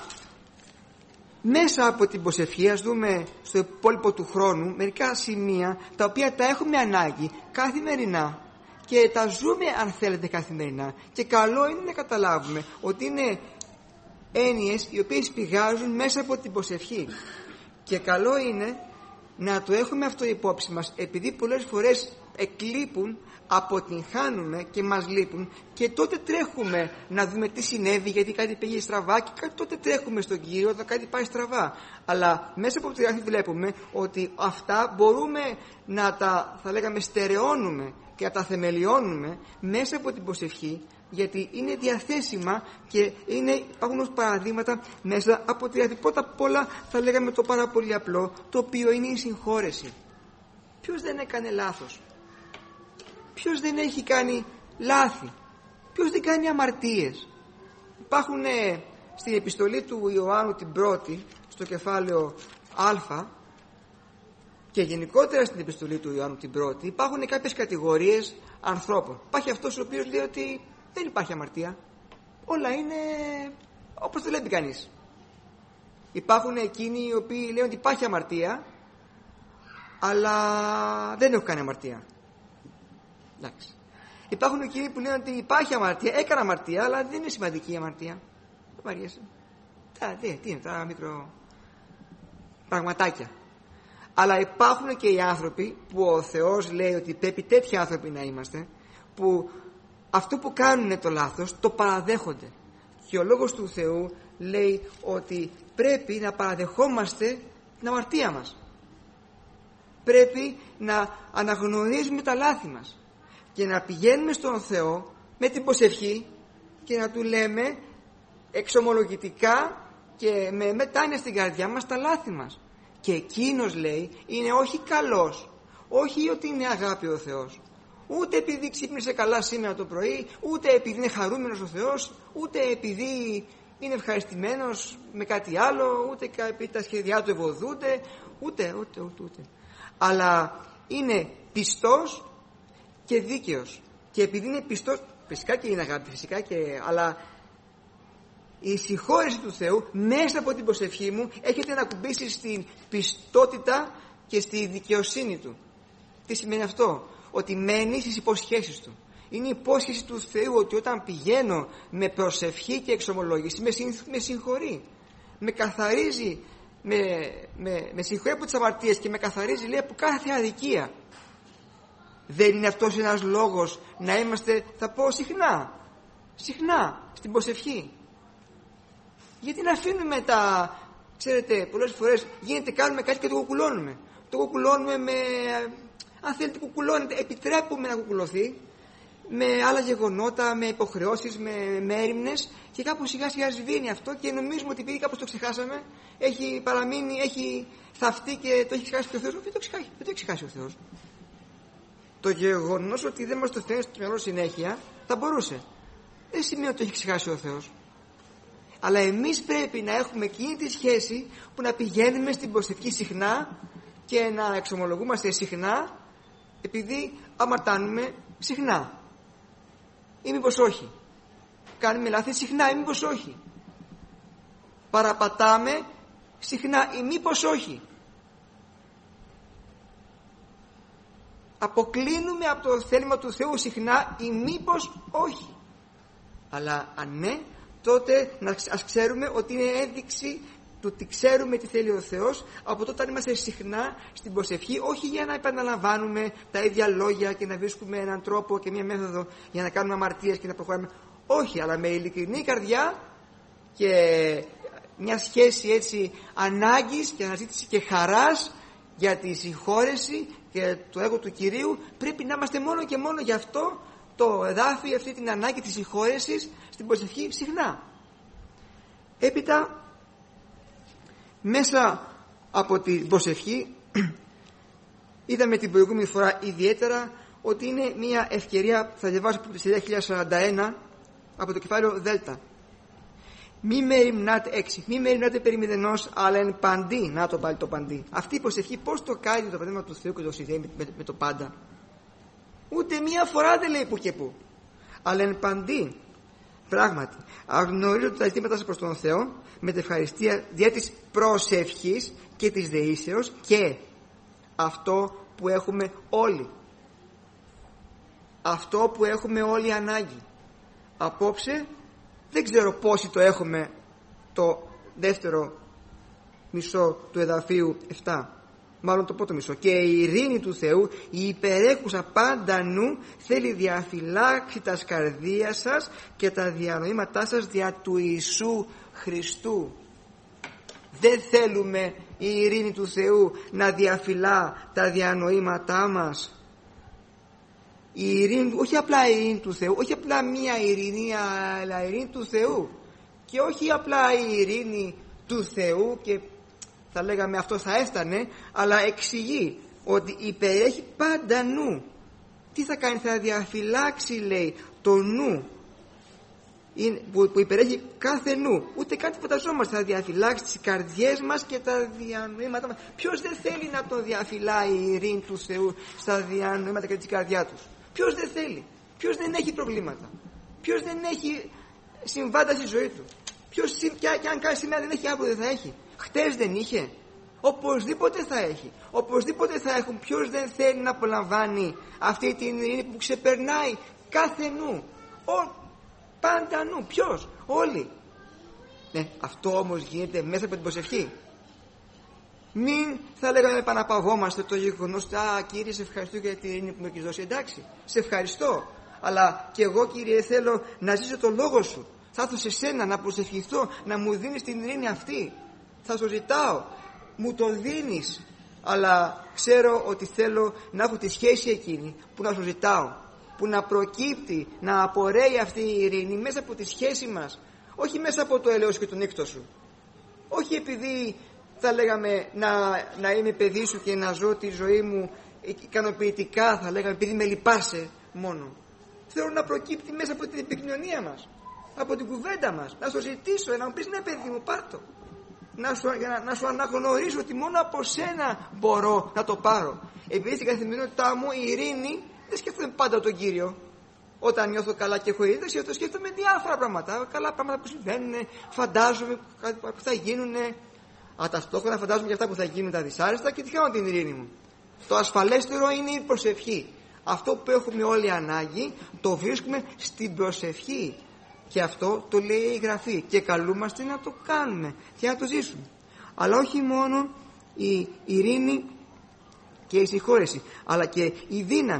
μέσα από την προσευχή, ας δούμε στο υπόλοιπο του χρόνου μερικά σημεία τα οποία τα έχουμε ανάγκη καθημερινά και τα ζούμε, αν θέλετε, καθημερινά, και καλό είναι να καταλάβουμε ότι είναι έννοιες οι οποίες πηγάζουν μέσα από την προσευχή, και καλό είναι να το έχουμε αυτό υπόψη μας, επειδή πολλές φορές εκλείπουν, αποτυγχάνουμε και μας λείπουν, και τότε τρέχουμε να δούμε τι συνέβη, γιατί κάτι πήγε στραβά, και τότε τρέχουμε στον Κύριο όταν κάτι πάει στραβά. Αλλά μέσα από τη γραφή βλέπουμε ότι αυτά μπορούμε να τα, θα λέγαμε, στερεώνουμε και να τα θεμελιώνουμε μέσα από την προσευχή, γιατί είναι διαθέσιμα και είναι, υπάρχουν ως παραδείγματα μέσα από τη γραφή. Πρώτα απ' όλα θα λέγαμε το πάρα πολύ απλό, το οποίο είναι η συγχώρεση. Ποιος δεν έκανε λάθος? Ποιος δεν έχει κάνει λάθη? Ποιος δεν κάνει αμαρτίες? Υπάρχουν ε, στην επιστολή του Ιωάννου την πρώτη, στο κεφάλαιο Α, και γενικότερα στην επιστολή του Ιωάννου την πρώτη, υπάρχουν κάποιες κατηγορίες ανθρώπων. Υπάρχει αυτός ο οποίος λέει ότι δεν υπάρχει αμαρτία, όλα είναι όπως το λέει κανείς. Υπάρχουν εκείνοι οι οποίοι λένε ότι υπάρχει αμαρτία, αλλά δεν έχουν κάνει αμαρτία. Εντάξει. Υπάρχουν εκείνοι που λένε ότι υπάρχει αμαρτία, έκανα αμαρτία, αλλά δεν είναι σημαντική η αμαρτία. Δεν βαριέσαι. Τι είναι, τα μικρό πραγματάκια. Αλλά υπάρχουν και οι άνθρωποι που ο Θεός λέει ότι πρέπει τέτοιοι άνθρωποι να είμαστε, που αυτό που κάνουν το λάθος το παραδέχονται. Και ο Λόγος του Θεού λέει ότι πρέπει να παραδεχόμαστε την αμαρτία μας. Πρέπει να αναγνωρίζουμε τα λάθη μας και να πηγαίνουμε στον Θεό με την προσευχή και να Του λέμε εξομολογητικά και με μετάνοια στην καρδιά μας τα λάθη μας. Και Εκείνος, λέει, είναι όχι καλός, όχι ότι είναι αγάπη ο Θεός, ούτε επειδή ξύπνησε καλά σήμερα το πρωί, ούτε επειδή είναι χαρούμενος ο Θεός, ούτε επειδή είναι ευχαριστημένος με κάτι άλλο, ούτε επειδή τα σχέδιά του ευωδούνται, ούτε, ούτε, ούτε, ούτε. Αλλά είναι πιστός και δίκαιος. Και επειδή είναι πιστός, φυσικά και είναι αγάπη, φυσικά και, αλλά η συγχώρεση του Θεού μέσα από την προσευχή μου έχετε να κουμπίσει στην πιστότητα και στη δικαιοσύνη Του. Τι σημαίνει αυτό? Ότι μένει στις υποσχέσεις Του. Είναι η υπόσχεση του Θεού ότι όταν πηγαίνω με προσευχή και εξομολόγηση με συγχωρεί, με καθαρίζει, με, με, με συγχωρεί από τις αμαρτίες και με καθαρίζει, λέει, από κάθε αδικία. Δεν είναι αυτός ένας λόγος να είμαστε, θα πω συχνά, συχνά στην προσευχή? Γιατί να αφήνουμε τα, ξέρετε, πολλές φορές γίνεται κάνουμε κάτι και το κουκουλώνουμε. Το κουκουλώνουμε με, αν θέλετε κουκουλώνετε, επιτρέπουμε να κουκουλωθεί με άλλα γεγονότα, με υποχρεώσεις, με, με έρημνες, και κάπου σιγά σιγά σβήνει αυτό και νομίζουμε ότι επειδή κάπως το ξεχάσαμε, έχει παραμείνει, έχει θαυτεί και το έχει ξεχάσει ο Θεός. Δεν το, ξεχάσει, δεν το έχει ξεχάσει ο Θεός. Το γεγονός ότι δεν μας το φέρνει στο μυαλό συνέχεια θα μπορούσε. Δεν σημαίνει ότι το έχει ξεχάσει ο Θεός. Αλλά εμείς πρέπει να έχουμε εκείνη τη σχέση που να πηγαίνουμε στην προσευχή συχνά και να εξομολογούμαστε συχνά, επειδή αμαρτάνουμε συχνά. Ή μήπως όχι? Κάνουμε λάθη συχνά ή μήπως όχι? Παραπατάμε συχνά ή μήπως όχι? Αποκλίνουμε από το θέλημα του Θεού συχνά ή μήπως όχι? Αλλά αν ναι, τότε ας ξέρουμε ότι είναι ένδειξη του ότι ξέρουμε τι θέλει ο Θεός από τότε αν είμαστε συχνά στην προσευχή, όχι για να επαναλαμβάνουμε τα ίδια λόγια και να βρίσκουμε έναν τρόπο και μια μέθοδο για να κάνουμε αμαρτίες και να προχωράμε. Όχι, αλλά με ειλικρινή καρδιά και μια σχέση έτσι ανάγκης και αναζήτηση και χαράς για τη συγχώρεση και το έργο του Κυρίου. Πρέπει να είμαστε μόνο και μόνο γι' αυτό το εδάφιο, αυτή την ανάγκη της συγχώρεσης στην προσευχή συχνά. Έπειτα, μέσα από την προσευχή είδαμε την προηγούμενη φορά ιδιαίτερα ότι είναι μια ευκαιρία, θα διαβάσω από τη σελίδα χίλια σαράντα ένα από το κεφάλαιο Δέλτα. Μη με ερημνάτε, έξι, μη με ερημνάτε περί μηδενός, αλλά εν παντί. Να το πάλι το παντί. Αυτή η προσευχή πώς το κάνει το Πνεύμα του Θεού και το συνδέει με, με, με το πάντα? Ούτε μία φορά δεν λέει που και που. Αλλά εν παντί, πράγματι, αγνωρίζω τα αιτήματα σας προς τον Θεό με την ευχαριστία δια της προσευχής και της δεήσεως, και αυτό που έχουμε όλοι. Αυτό που έχουμε όλοι ανάγκη. Απόψε δεν ξέρω πόσοι το έχουμε το δεύτερο μισό του εδαφίου επτά. Μάλλον το πρώτο μισό. Και η ειρήνη του Θεού, η υπερέχουσα πάντα νου, θέλει διαφυλάξει τα σκαρδία σας και τα διανοήματά σας δια του Ιησού Χριστού. Δεν θέλουμε η ειρήνη του Θεού να διαφυλά τα διανοήματά μας? Η ειρήνη, όχι απλά η ειρήνη του Θεού, όχι απλά μία ειρήνη, αλλά η ειρήνη του Θεού, και όχι απλά η ειρήνη του Θεού και θα λέγαμε αυτό θα έφτανε, αλλά εξηγεί ότι υπερέχει πάντα νου. Τι θα κάνει? Θα διαφυλάξει, λέει, το νου που, που υπερέχει κάθε νου. Ούτε κάτι φανταζόμαστε. Θα διαφυλάξει τις καρδιές μας και τα διανοήματά μας. Ποιος δεν θέλει να το διαφυλάει η ειρήνη του Θεού στα διανοήματα και την καρδιά τους? Ποιος δεν θέλει? Ποιος δεν έχει προβλήματα? Ποιος δεν έχει συμβάντα στη ζωή του? Ποιος και, και αν κάνει σήμερα δεν έχει, αύριο δεν θα έχει? Χτες δεν είχε? Οπωσδήποτε θα έχει. Οπωσδήποτε θα έχουν. Ποιος δεν θέλει να απολαμβάνει αυτή την ειρήνη που ξεπερνάει κάθε νου? Ο, πάντα νου. Ποιος? Όλοι. Ναι, αυτό όμως γίνεται μέσα από την προσευχή. Μην, θα λέγαμε, επαναπαυόμαστε το γεγονός, α, Κύριε, σε ευχαριστώ για την ειρήνη που με έχεις δώσει. Εντάξει, σε ευχαριστώ. Αλλά και εγώ, Κύριε, θέλω να ζήσω το λόγο σου. Θα έρθω σε σένα να προσευχηθώ, να μου δίνεις την ειρήνη αυτή. Θα σου ζητάω, μου το δίνεις, αλλά ξέρω ότι θέλω να έχω τη σχέση εκείνη που να σου ζητάω, που να προκύπτει, να απορρέει αυτή η ειρήνη μέσα από τη σχέση μας, όχι μέσα από το έλεος και τον νύκτο σου, όχι επειδή θα λέγαμε να, να είμαι παιδί σου και να ζω τη ζωή μου ικανοποιητικά, θα λέγαμε επειδή με λυπάσαι μόνο. Θέλω να προκύπτει μέσα από την επικοινωνία μας, από την κουβέντα μας, να σου ζητήσω, να μου πεις ναι παιδί μου, πάρ' Να σου, να, να σου αναγνωρίσω ότι μόνο από σένα μπορώ να το πάρω. Επειδή στην καθημερινότητά μου η ειρήνη δεν σκέφτομαι πάντα τον Κύριο. Όταν νιώθω καλά και έχω ειρήνη, δεν σκέφτομαι διάφορα πράγματα. Καλά πράγματα που συμβαίνουν, φαντάζομαι που θα γίνουν. Αλλά ταυτόχρονα φαντάζομαι για αυτά που θα γίνουν τα δυσάρεστα και τη χάνω την ειρήνη μου. Το ασφαλέστερο είναι η προσευχή. Αυτό που έχουμε όλοι ανάγκη το βρίσκουμε στην προσευχή. Και αυτό το λέει η Γραφή και καλούμαστε να το κάνουμε και να το ζήσουμε. Αλλά όχι μόνο η ειρήνη και η συγχώρεση, αλλά και η δύναμη.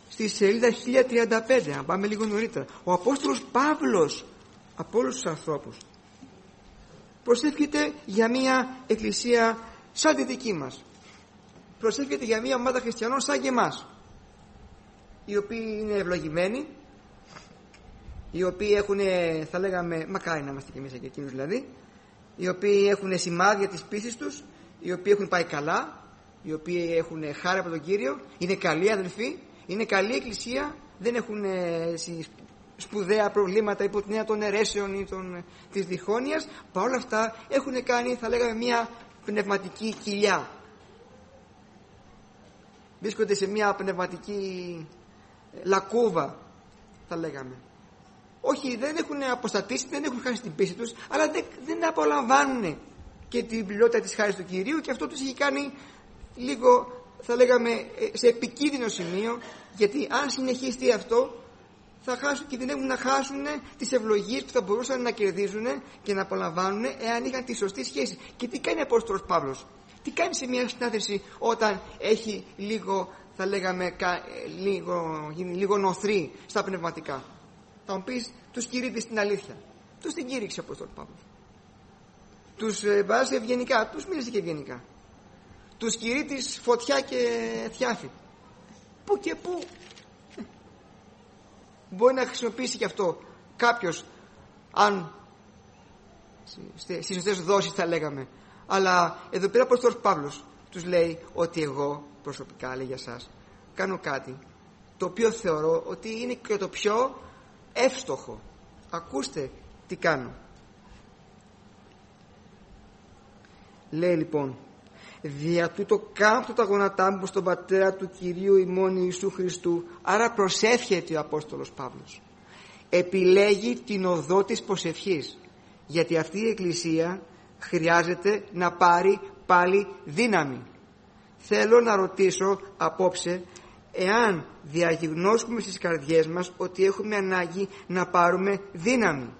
στη σελίδα χίλια τριάντα πέντε, αν πάμε λίγο νωρίτερα, ο Απόστολος Παύλος από όλους τους ανθρώπους προσεύχεται για μια εκκλησία σαν τη δική μας. Προσεύχεται για μια ομάδα χριστιανών σαν και εμάς, οι οποίοι είναι ευλογημένοι, οι οποίοι έχουν, θα λέγαμε, μακάρι να είμαστε και εμείς και εκείνους δηλαδή, οι οποίοι έχουν σημάδια της πίστης τους, οι οποίοι έχουν πάει καλά, οι οποίοι έχουν χάρη από τον Κύριο, είναι καλοί αδελφοί, είναι καλή εκκλησία, δεν έχουν σπουδαία προβλήματα υπό την έννοια των αιρέσεων ή των, της διχόνοιας. Παρ' όλα αυτά έχουν κάνει, θα λέγαμε, μια πνευματική κοιλιά. Βρίσκονται σε μια πνευματική λακκούβα, θα λέγαμε. Όχι, δεν έχουν αποστατήσει, δεν έχουν χάσει την πίστη τους, αλλά δεν, δεν απολαμβάνουν και την πληρότητα της χάρης του Κυρίου, και αυτό τους έχει κάνει λίγο, θα λέγαμε, σε επικίνδυνο σημείο, γιατί αν συνεχιστεί αυτό θα χάσουν, κινδυνεύουν να χάσουν τις ευλογίες που θα μπορούσαν να κερδίζουν και να απολαμβάνουν εάν είχαν τη σωστή σχέση. Και τι κάνει ο Απόστολος Παύλος? Τι κάνει σε μια συνάδελφη όταν έχει λίγο, θα λέγαμε, λίγο, γίνει λίγο νοθρή στα πνευματικά? Θα μου πεις, τους κηρύττει στην αλήθεια. Τους την κήρυξε ο Απόστολος Παύλος. Τους ε, βάζει ευγενικά, τους μίλησε και ευγενικά. Τους κηρύττει φωτιά και θιάφη. Πού και πού. Μπορεί να χρησιμοποιήσει και αυτό κάποιος, αν στις σωστές δόσεις θα λέγαμε. Αλλά εδώ πέρα ο Απόστολος Παύλος τους λέει ότι εγώ προσωπικά, λέει, για σας κάνω κάτι το οποίο θεωρώ ότι είναι και το πιο εύστοχο. Ακούστε τι κάνω. Λέει λοιπόν, δια τούτο κάμπτω τα γόνατά μου στον Πατέρα του Κυρίου ημών Ιησού Χριστού. Άρα προσεύχεται ο Απόστολος Παύλος, επιλέγει την οδό της προσευχής, γιατί αυτή η Εκκλησία χρειάζεται να πάρει πάλι δύναμη. Θέλω να ρωτήσω απόψε, εάν διαγνώσουμε στις καρδιές μας ότι έχουμε ανάγκη να πάρουμε δύναμη.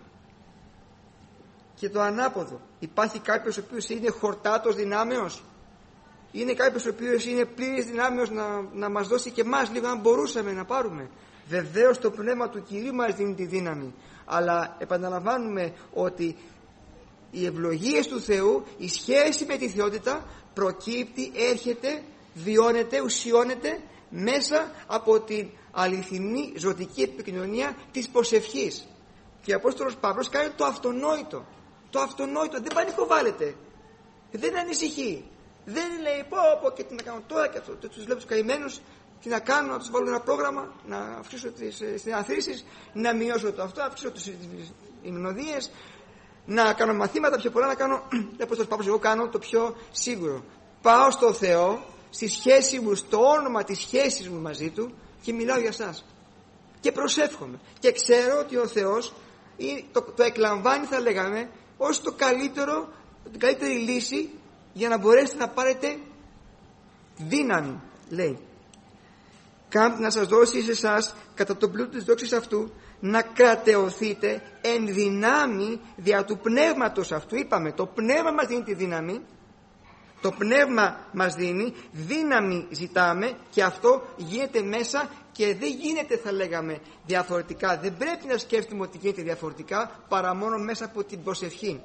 Και το ανάποδο, υπάρχει κάποιος ο οποίος είναι χορτάτος δυνάμεως? Είναι κάποιος ο οποίος είναι πλήρης δυνάμεως να, να μας δώσει και εμάς λίγο, αν μπορούσαμε να πάρουμε? Βεβαίως το πνεύμα του Κυρίου μας δίνει τη δύναμη, αλλά επαναλαμβάνουμε ότι οι ευλογίες του Θεού, η σχέση με τη θεότητα προκύπτει, έρχεται, βιώνεται, ουσιώνεται μέσα από την αληθινή ζωτική επικοινωνία της προσευχής. Και ο Απόστολος Παύλος κάνει το αυτονόητο. Το αυτονόητο, δεν πανικοβάλλεται, δεν ανησυχεί, δεν λέει πω πω και τι να κάνω τώρα και αυτό. Τους λέω τους καημένους, τι να κάνω, να τους βάλω ένα πρόγραμμα, να αυξήσω τις συναθρήσεις, να μειώσω το αυτό, να αυξήσω τις υμνοδίες, να κάνω μαθήματα πιο πολλά, να κάνω. Απόστολος Παύλος, εγώ κάνω το πιο σίγουρο. Πάω στο Θεό, στη σχέση μου, στο όνομα της σχέσης μου μαζί Του, και μιλάω για σας. Και προσεύχομαι. Και ξέρω ότι ο Θεός το, το εκλαμβάνει, θα λέγαμε, ως το καλύτερο, την καλύτερη λύση για να μπορέσετε να πάρετε δύναμη, λέει. Κάμπ να σας δώσει σε εσάς κατά τον πλούτο της δόξης αυτού να κρατεωθείτε εν δυνάμει δια του πνεύματος αυτού. Είπαμε, το πνεύμα μας δίνει τη δύναμη, το πνεύμα μας δίνει δύναμη, ζητάμε, και αυτό γίνεται μέσα, και δεν γίνεται, θα λέγαμε, διαφορετικά. Δεν πρέπει να σκέφτομαι ότι γίνεται διαφορετικά παρά μόνο μέσα από την προσευχή.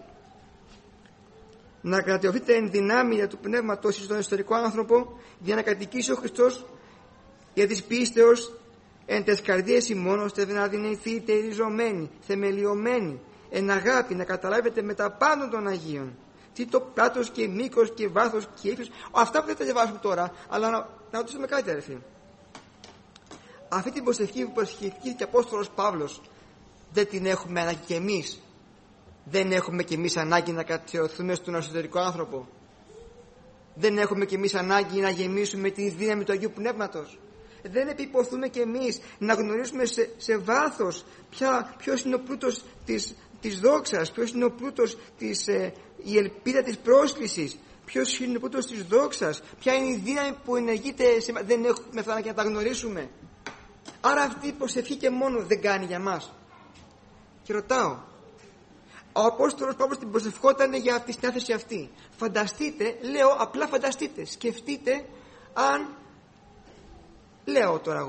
Να κρατεωθείτε εν δυνάμει για του πνεύματος στον εσωτερικό άνθρωπο, για να κατοικήσει ο Χριστός για της πίστεως εν τες καρδίες ημών, ώστε να δυνηθείτε ριζωμένοι, θεμελιωμένοι εν αγάπη, να καταλάβετε με τα πάντων των Αγίων τι το πλάτος και μήκος και βάθος και ύψος. Αυτά που δεν τα διαβάσουμε τώρα, αλλά να, να ρωτήσουμε κάτι, αδερφοί. Αυτή την προσευχή που προσευχήθηκε και ο Απόστολος Παύλος, δεν την έχουμε ανάγκη και εμείς? Δεν έχουμε και εμείς ανάγκη να κατευθυνθούμε στον εσωτερικό άνθρωπο? Δεν έχουμε και εμείς ανάγκη να γεμίσουμε τη δύναμη του Αγίου Πνεύματος? Δεν επιποθούμε και εμείς να γνωρίσουμε σε, σε βάθος ποια, ποιος είναι ο πλούτος της, της δόξας, ποιος είναι ο πλούτος της, ε, η ελπίδα της πρόσκλησης, ποιος είναι ο πλούτος της δόξας, ποια είναι η δύναμη που ενεργείται σε, δεν έχουμε θα να τα γνωρίσουμε? Άρα αυτή η προσευχή και μόνο δεν κάνει για μας. Και ρωτάω, ο Απόστολος Παύλος την προσευχόταν για τη συνάθεση αυτή. Φανταστείτε, λέω απλά φανταστείτε, σκεφτείτε αν, λέω τώρα εγώ,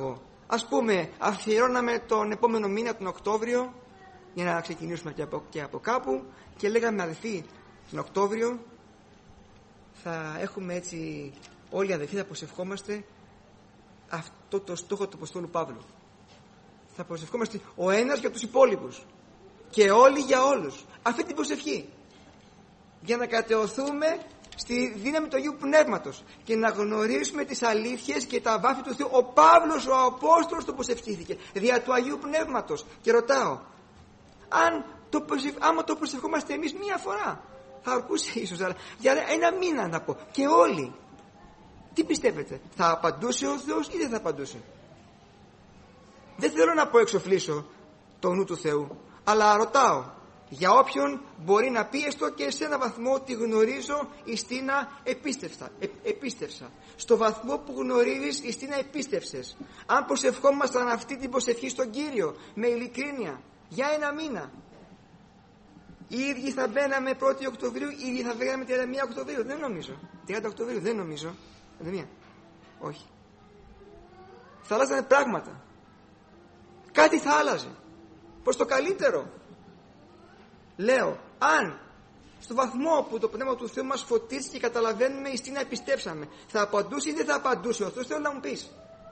Ας πούμε, αφιερώναμε τον επόμενο μήνα, τον Οκτώβριο, για να ξεκινήσουμε και από, και από κάπου, και λέγαμε, αδελφοί, τον Οκτώβριο θα έχουμε έτσι, όλοι οι αδελφοί θα προσευχόμαστε αυτό το στόχο του Αποστόλου Παύλου. Θα προσευχόμαστε ο ένας για τους υπόλοιπους και όλοι για όλους. Αυτή την προσευχή, για να κατεωθούμε στη δύναμη του Αγίου Πνεύματος και να γνωρίσουμε τις αλήθειες και τα βάφη του Θεού. Ο Παύλος, ο Απόστολος, το προσευχήθηκε δια του Αγίου Πνεύματος. Και ρωτάω, αν το προσευχ... άμα το προσευχόμαστε εμείς μία φορά, θα αρκούσε ίσως, αλλά για ένα μήνα να πω, και όλοι, τι πιστεύετε, θα απαντούσε ο Θεός ή δεν θα απαντούσε? Δεν θέλω να πω εξοφλήσω το νου του Θεού, αλλά ρωτάω για όποιον μπορεί να πει έστω και σε έναν βαθμό ότι γνωρίζω εις τίνα επίστευσα, ε, επίστευσα. Στο βαθμό που γνωρίζεις εις τίνα επίστευσες, αν προσευχόμασταν αυτή την προσευχή στον Κύριο με ειλικρίνεια για ένα μήνα, οι ίδιοι θα μπαίναμε πρώτη Οκτωβρίου, οι ίδιοι θα μπαίναμε τριάντα μία Οκτωβρίου? Δεν νομίζω. τριάντα Οκτωβρίου δεν νομίζω. τριάντα μία. Όχι. Θα άλλαζαν πράγματα. Κάτι θα άλλαζε προς το καλύτερο. Λέω, αν στο βαθμό που το Πνεύμα του Θεού μας φωτίσει και καταλαβαίνουμε εις τι να επιστέψαμε, θα απαντούσε ή δεν θα απαντούσε ο Θεός? Θέλω να μου πεις.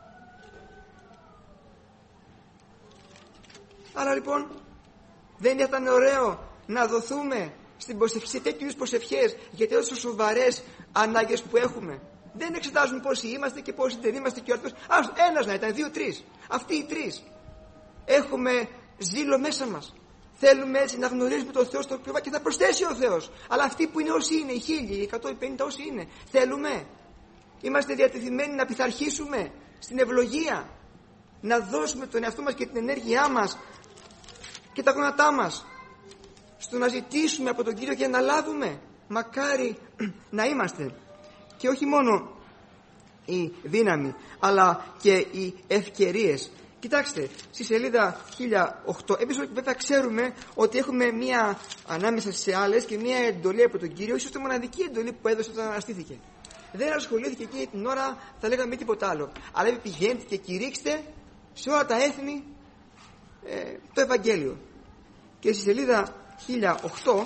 Άρα λοιπόν, δεν ήταν ωραίο να δοθούμε στην προσευχή, σε τέτοιου είδους προσευχές, για τέτοιες σοβαρές ανάγκες που έχουμε? Δεν εξετάζουμε πόσοι είμαστε και πόσοι δεν είμαστε και ο αριθμός. Ας ένας να ήταν, δύο, τρεις. Αυτοί οι τρεις. Έχουμε ζήλο μέσα μας. Θέλουμε έτσι να γνωρίζουμε τον Θεό στο οποίο και θα προσθέσει ο Θεός. Αλλά αυτοί που είναι όσοι είναι, οι χίλιοι, οι εκατόν πενήντα όσοι είναι, θέλουμε. Είμαστε διατεθειμένοι να πειθαρχήσουμε στην ευλογία, να δώσουμε τον εαυτό μας και την ενέργειά μας και τα γόνατά μας στο να ζητήσουμε από τον Κύριο και να λάβουμε? Μακάρι να είμαστε. Και όχι μόνο η δύναμη, αλλά και οι ευκαιρίες. Κοιτάξτε, στη σελίδα χίλια οκτώ, εμείς βέβαια ξέρουμε ότι έχουμε μία ανάμεσα σε άλλες και μία εντολή από τον Κύριο, ίσως τη μοναδική εντολή που έδωσε όταν αναστήθηκε. Δεν ασχολήθηκε εκείνη την ώρα, θα λέγαμε, τίποτα άλλο. Αλλά είπε, πηγαίνετε και κηρύξτε σε όλα τα έθνη ε, το Ευαγγέλιο. Και στη σελίδα χίλια οκτώ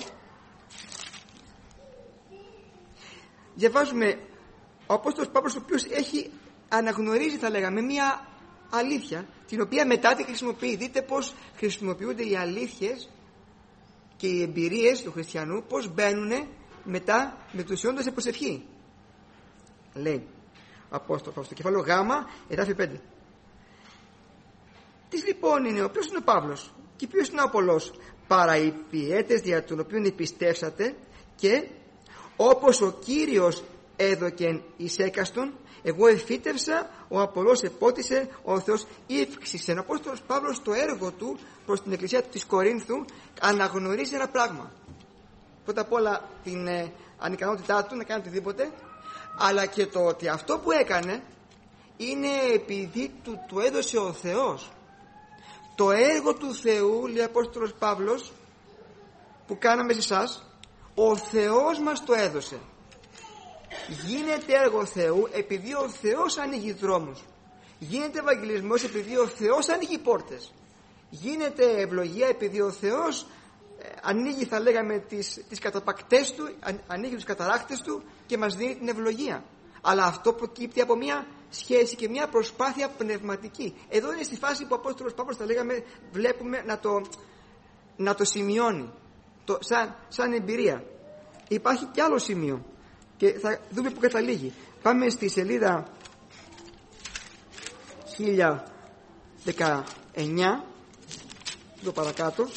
διαβάζουμε ο Απόστολος Παύλος, ο οποίος έχει αναγνωρίζει, θα λέγαμε, μία αλήθεια, την οποία μετά τη χρησιμοποιεί. Δείτε πως χρησιμοποιούνται οι αλήθειες και οι εμπειρίες του χριστιανού, πως μπαίνουν μετά μετουσιώντας σε προσευχή. Λέει Απόστολος στο κεφάλαιο Γ, εδάφιο πέντε. Τι λοιπόν είναι, ο ποιος είναι ο Παύλος και ποιος είναι ο Απολός? Παρά οι πιέτες δια των οποίων επιστεύσατε, και όπως ο Κύριος έδωκεν εις έκαστον, εγώ εφύτευσα, ο Απολός επότισε, ο Θεός ύφξησε. Ο Απόστολος Παύλος στο έργο του προς την εκκλησία του της Κορίνθου αναγνωρίζει ένα πράγμα. Πρώτα απ' όλα την ε, ανικανότητά του να κάνει οτιδήποτε, αλλά και το ότι αυτό που έκανε είναι επειδή του, του έδωσε ο Θεός. Το έργο του Θεού, λέει ο Απόστολος Παύλος, που κάναμε σε εσάς, ο Θεός μας το έδωσε. Γίνεται έργο Θεού επειδή ο Θεός ανοίγει δρόμους. Γίνεται ευαγγελισμός επειδή ο Θεός ανοίγει πόρτες. Γίνεται ευλογία επειδή ο Θεός ε, ανοίγει, θα λέγαμε, τις, τις καταπακτές του, αν, ανοίγει τους καταράκτες του και μας δίνει την ευλογία. Αλλά αυτό προκύπτει από μια σχέση και μια προσπάθεια πνευματική. Εδώ είναι στη φάση που ο Απόστολος Παύλος, θα λέγαμε, βλέπουμε να το, να το σημειώνει το, σαν, σαν εμπειρία. Υπάρχει κι άλλο σημείο και θα δούμε που καταλήγει. Πάμε στη σελίδα χίλια δεκαεννιά, το παρακάτω.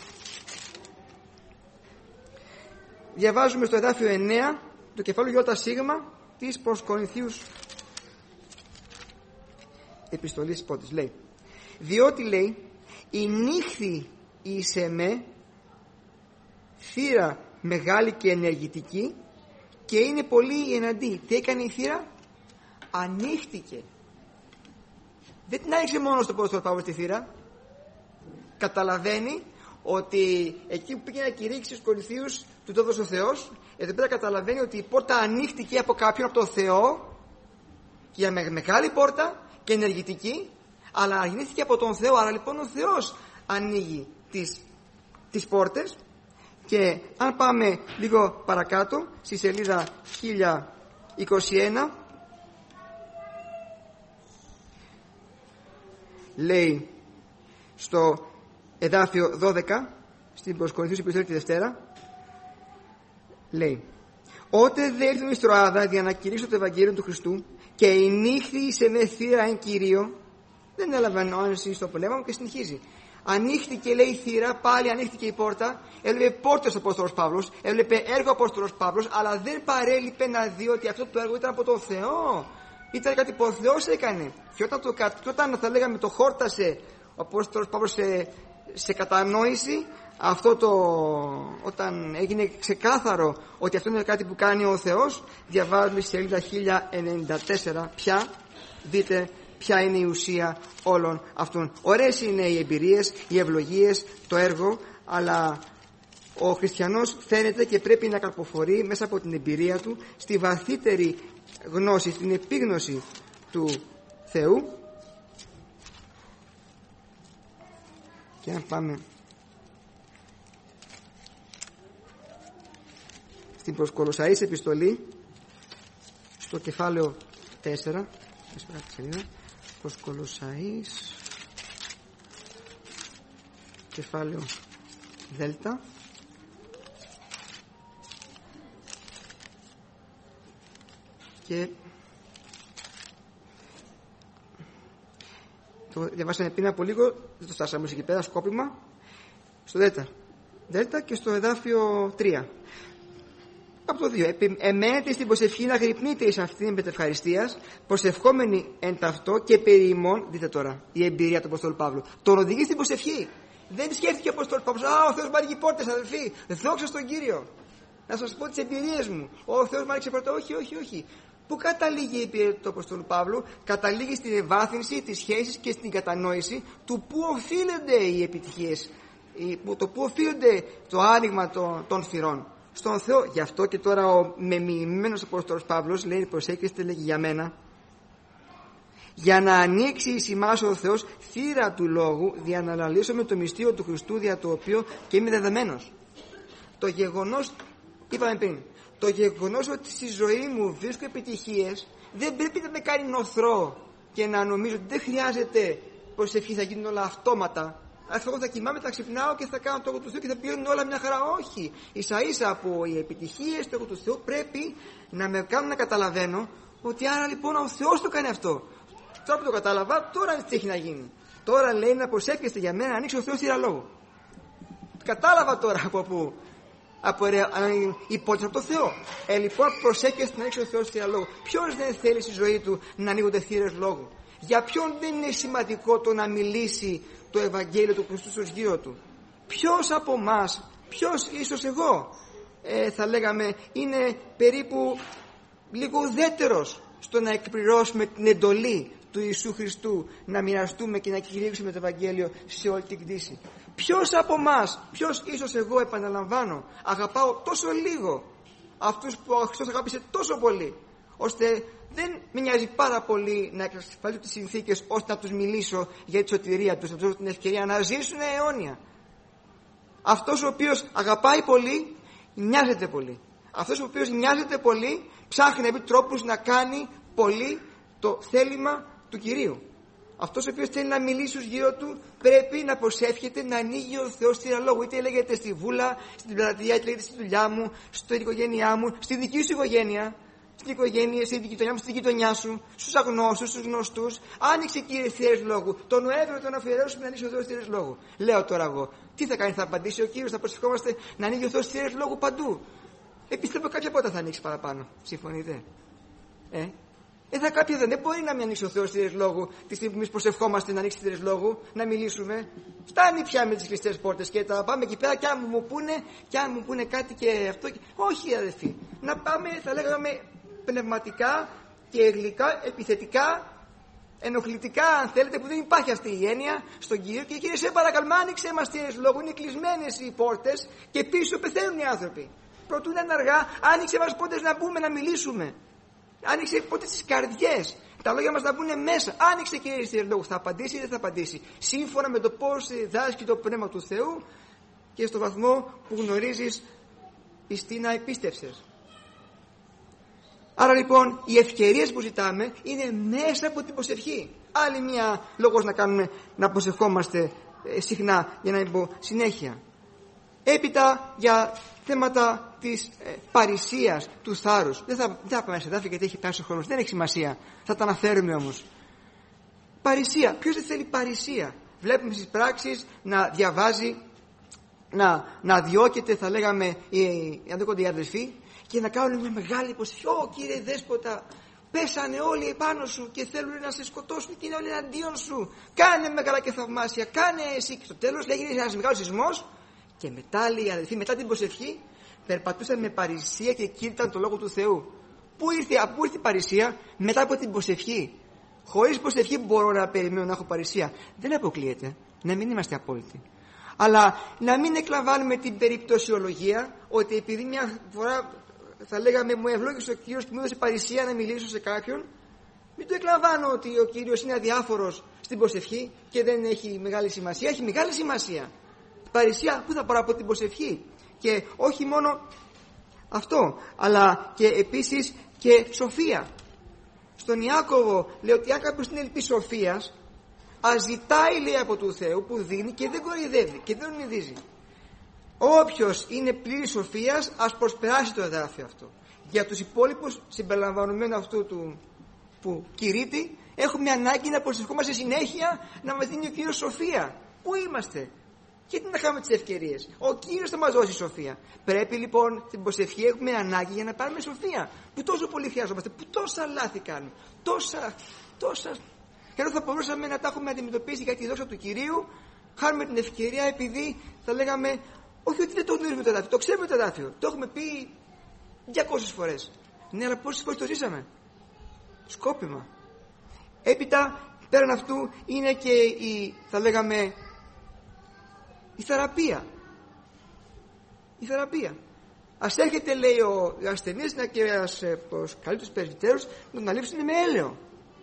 Διαβάζουμε στο εδάφιο εννέα το κεφάλαιο Ι Σίγμα της προς Κορινθίους επιστολής πρώτης. Λέει, διότι, λέει, η νύχθη εις εμέ θύρα μεγάλη και ενεργητική, και είναι πολύ εναντί. Τι έκανε η θύρα? Ανοίχτηκε. Δεν την άνοιξε μόνο στο Απόστολο Παύλος τη θύρα. Καταλαβαίνει ότι εκεί που πήγε να κηρύξει στους Κορινθίους του το έδωσε ο Θεός. Εδώ πέρα καταλαβαίνει ότι η πόρτα ανοίχτηκε από κάποιον, από τον Θεό, για μεγάλη πόρτα και ενεργητική, αλλά γεννήθηκε από τον Θεό. Άρα λοιπόν ο Θεός ανοίγει τις, τις πόρτες. Και αν πάμε λίγο παρακάτω στη σελίδα χίλια είκοσι ένα, λέει στο εδάφιο δώδεκα, στην προς Κορινθίους επιστολή τη Δευτέρα, λέει: «Ότε δε ήρθουν εις Τροάδα για να κηρύξω το Ευαγγέλιο του Χριστού και η νύχθη σε με θύρα εν Κυρίω», δεν έλαβε ανόηση στο πνεύμα μου και συνεχίζει. Ανοίχτηκε, λέει, η θύρα, πάλι ανοίχτηκε η πόρτα. Έβλεπε πόρτες ο Απόστολος Παύλος, έβλεπε έργο ο Απόστολος Παύλος, αλλά δεν παρέλειπε να δει ότι αυτό το έργο ήταν από τον Θεό. Ήταν κάτι που ο Θεός έκανε. Και όταν, το, και όταν θα λέγαμε το χόρτασε ο Απόστολος Παύλος σε, σε κατανόηση, αυτό το, όταν έγινε ξεκάθαρο ότι αυτό είναι κάτι που κάνει ο Θεός, διαβάζουμε στη σελίδα χίλια ενενήντα τέσσερα πια, δείτε ποια είναι η ουσία όλων αυτών. Ωραίες είναι οι εμπειρίες, οι ευλογίες, το έργο, αλλά ο χριστιανός φαίνεται και πρέπει να καρποφορεί μέσα από την εμπειρία του στη βαθύτερη γνώση, στην επίγνωση του Θεού. Και αν πάμε στην προς Κολοσσαείς επιστολή, στο κεφάλαιο τέσσερα, προς Κολοσσαείς κεφάλαιο Δέλτα, και το διαβάσαμε πριν από λίγο, δεν το στάσαμε εκεί πέρα, σκόπιμα, στο Δέλτα, Δέλτα και στο εδάφιο τρία. Από το δύο. Εμένετε στην προσευχή να γρυπνείτε εις αυτήν με ευχαριστίας, προσευχόμενοι εν ταυτό και περί ημών. Δείτε τώρα η εμπειρία του Απόστολου Παύλου. Τον οδηγεί στην προσευχή. Δεν σκέφτηκε ο Απόστολος Παύλος: «Α, ο Θεός μου ανοίγει πόρτες, αδελφοί. Δόξα στον Κύριο. Να σας πω τις εμπειρίες μου. Ο Θεός μου άνοιξε πόρτα». Όχι, όχι, όχι. Πού καταλήγει η εμπειρία του Απόστολου Παύλου? Καταλήγει στην ευάθυνση της σχέσης και στην κατανόηση του πού οφείλονται οι επιτυχίες, το πού οφείλονται το άνοιγμα των θυρών. Στον Θεό. Γι' αυτό και τώρα ο μεμοιημένος Απόστολος Παύλος λέει: «Προσέξτε», λέγει, «για μένα, για να ανοίξει εις ημάς ο Θεός θύρα του λόγου, δια να αναλύσουμε το μυστήριο του Χριστού, δια το οποίο και είμαι δεδεμένος». Το γεγονός, είπαμε πριν, το γεγονός ότι στη ζωή μου βρίσκω επιτυχίες δεν πρέπει να με κάνει νοθρό και να νομίζω ότι δεν χρειάζεται προσευχή, θα γίνουν όλα αυτόματα. Αυτό θα κοιμάμαι, θα ξυπνάω και θα κάνω το έργο του Θεού και θα πηγαίνουν όλα μια χαρά. Όχι. Ίσα ίσα από οι επιτυχίες του έργου του Θεού πρέπει να με κάνουν να καταλαβαίνω ότι άρα λοιπόν ο Θεός το κάνει αυτό. Τώρα που το κατάλαβα, τώρα τι έχει να γίνει. Τώρα λέει να προσεύχεστε για μένα να ανοίξει ο Θεός θύρα λόγου. Κατάλαβα τώρα από πού. Από η πόρτα από το Θεό. Ε, λοιπόν, προσέχεστε να ανοίξει ο Θεός θύρα λόγου. Ποιος δεν θέλει στη ζωή του να ανοίγονται θύρες λόγου? Για ποιον δεν είναι σημαντικό το να μιλήσει το Ευαγγέλιο του Χριστού στους γύρω του? Ποιος από εμάς, ποιος, ίσως εγώ, ε, θα λέγαμε, είναι περίπου λίγο ουδέτερος στο να εκπληρώσουμε την εντολή του Ιησού Χριστού να μοιραστούμε και να κηρύξουμε το Ευαγγέλιο σε όλη την κτήση? Ποιος από εμάς, ποιος, ίσως εγώ, επαναλαμβάνω, αγαπάω τόσο λίγο αυτούς που ο Χριστός αγάπησε τόσο πολύ, ώστε δεν με νοιάζει πάρα πολύ να εξασφαλίσω τις συνθήκες ώστε να τους μιλήσω για τη σωτηρία τους, να τους δώσω την ευκαιρία να ζήσουν αιώνια. Αυτός ο οποίος αγαπάει πολύ, νοιάζεται πολύ. Αυτός ο οποίος νοιάζεται πολύ, ψάχνει να βρει τρόπους να κάνει πολύ το θέλημα του Κυρίου. Αυτός ο οποίος θέλει να μιλήσει στους γύρω του, πρέπει να προσεύχεται να ανοίγει ο Θεός θύρα λόγου. Είτε λέγεται στη βούλα, στην πλατεία, είτε λέγεται στη δουλειά μου, στην οικογένειά μου, στη δική σου οικογένεια, στην οικογένεια, στην γειτονιά μου, στην γειτονιά σου, στους αγνώστους, στους γνωστούς. Άνοιξε, Κύριε, θύρες λόγου. Τον Νοέμβριο τον αφιερώσουμε να ανοίξει ο Θεός θύρες λόγου. Λέω τώρα εγώ, τι θα κάνει, θα απαντήσει ο Κύριος, θα προσευχόμαστε να ανοίγει ο Θεός θύρες λόγου παντού? Ε, πιστεύω κάποια πότα θα ανοίξει παραπάνω. Συμφωνείτε? Ε, Εδώ κάποια δεν μπορεί να μην ανοίξει ο Θεός θύρες λόγου τη στιγμή που εμείς προσευχόμαστε να ανοίξει θύρες λόγου, να μιλήσουμε. Φτάνει πια με τις κλειστές πόρτες και τα πάμε εκεί πέρα και αν μου πούνε, και αν μου πούνε κάτι και αυτό. Και... Όχι, αδελφοί. Να πάμε, θα λέγαμε, πνευματικά και γλυκά, επιθετικά, ενοχλητικά, αν θέλετε, που δεν υπάρχει αυτή η έννοια στον Κύριο. Και Κύριε, σε παρακαλώ, άνοιξε μας θύρες λόγου. Είναι κλεισμένες οι πόρτες και πίσω πεθαίνουν οι άνθρωποι. Προτού είναι αργά, άνοιξε μας πόρτες να μπούμε, να μιλήσουμε. Άνοιξε πότε τις καρδιές. Τα λόγια μας θα μπουν μέσα. Άνοιξε Κύριε Ιστήρια λόγου, θα απαντήσει ή δεν θα απαντήσει. Σύμφωνα με το πώς διδάσκει το Πνεύμα του Θεού και στο βαθμό που γνωρίζεις εις τι να επίστευσες. Άρα λοιπόν οι ευκαιρίες που ζητάμε είναι μέσα από την προσευχή. Άλλη μια λόγος να κάνουμε να προσευχόμαστε ε, συχνά, για να μην πω συνέχεια. Έπειτα για θέματα της ε, παρησίας, του θάρρους. Δεν θα, δεν θα πάμε σε δάφη γιατί έχει πέσει ο χρόνος. Δεν έχει σημασία. Θα τα αναφέρουμε όμως. Παρησία. Ποιος δεν θέλει παρησία? Βλέπουμε στις πράξεις να διαβάζει, να, να διώκεται, θα λέγαμε, οι, οι αδελφοί, και να κάνουν μια μεγάλη υποσχέση. Ω Κύριε Δέσποτα, πέσανε όλοι επάνω σου και θέλουν να σε σκοτώσουν και είναι όλοι εναντίον σου. Κάνε μεγάλα και θαυμάσια, κάνε εσύ. Και στο τέλος λέγει ένας μεγάλος σεισμός. Και μετά, λέει οι αδελφοί, μετά την προσευχή, περπατούσαν με παρησία και κήρυταν το λόγο του Θεού. Πού ήρθε, από πού ήρθε η παρησία? Μετά από την προσευχή. Χωρίς προσευχή μπορώ να περιμένω να έχω παρησία. Δεν αποκλείεται, να μην είμαστε απόλυτοι. Αλλά να μην εκλαμβάνουμε την περιπτωσιολογία, ότι επειδή μια φορά, θα λέγαμε, μου ευλόγησε ο Κύριος και μου έδωσε παρησία να μιλήσω σε κάποιον, μην το εκλαμβάνω ότι ο Κύριος είναι αδιάφορος στην προσευχή και δεν έχει μεγάλη σημασία. Έχει μεγάλη σημασία. Παρησία πού θα πάρω? Από την προσευχή. Και όχι μόνο αυτό, αλλά και επίσης και σοφία. Στον Ιάκωβο λέει ότι αν κάποιος είναι ελπής σοφίας, ας ζητάει, λέει, από του Θεού που δίνει και δεν κοροϊδεύει και δεν ονειδίζει. Όποιος είναι πλήρης σοφίας, ας προσπεράσει το εδάφιο αυτό. Για τους υπόλοιπους, συμπεριλαμβανομένου αυτού του που κηρύττει, έχουμε ανάγκη να προσευχόμαστε συνέχεια, να μας δίνει ο Κύριος σοφία. Πού είμαστε? Γιατί να χάμε τις ευκαιρίες? Ο Κύριος θα μας δώσει σοφία. Πρέπει λοιπόν στην προσευχή έχουμε ανάγκη για να πάρουμε σοφία, που τόσο πολύ χρειάζομαστε, που τόσα λάθη κάνουμε, τόσα, τόσα. Και εδώ θα μπορούσαμε να τα έχουμε αντιμετωπίσει για τη δόξα του Κυρίου. Χάνουμε την ευκαιρία επειδή θα λέγαμε, όχι ότι δεν το γνωρίζουμε το εδάφιο, το ξέρουμε το εδάφιο, το έχουμε πει διακόσιες φορές. Ναι, αλλά πόσες φορές το ζήσαμε? Σκόπιμα. Έπειτα πέραν αυτού είναι και η, θα λέγαμε, η θεραπεία. Η θεραπεία. Ας έρχεται, λέει, ο ασθενής να και ας καλεί τους πρεσβυτέρους να τον αλείψουν με έλαιο.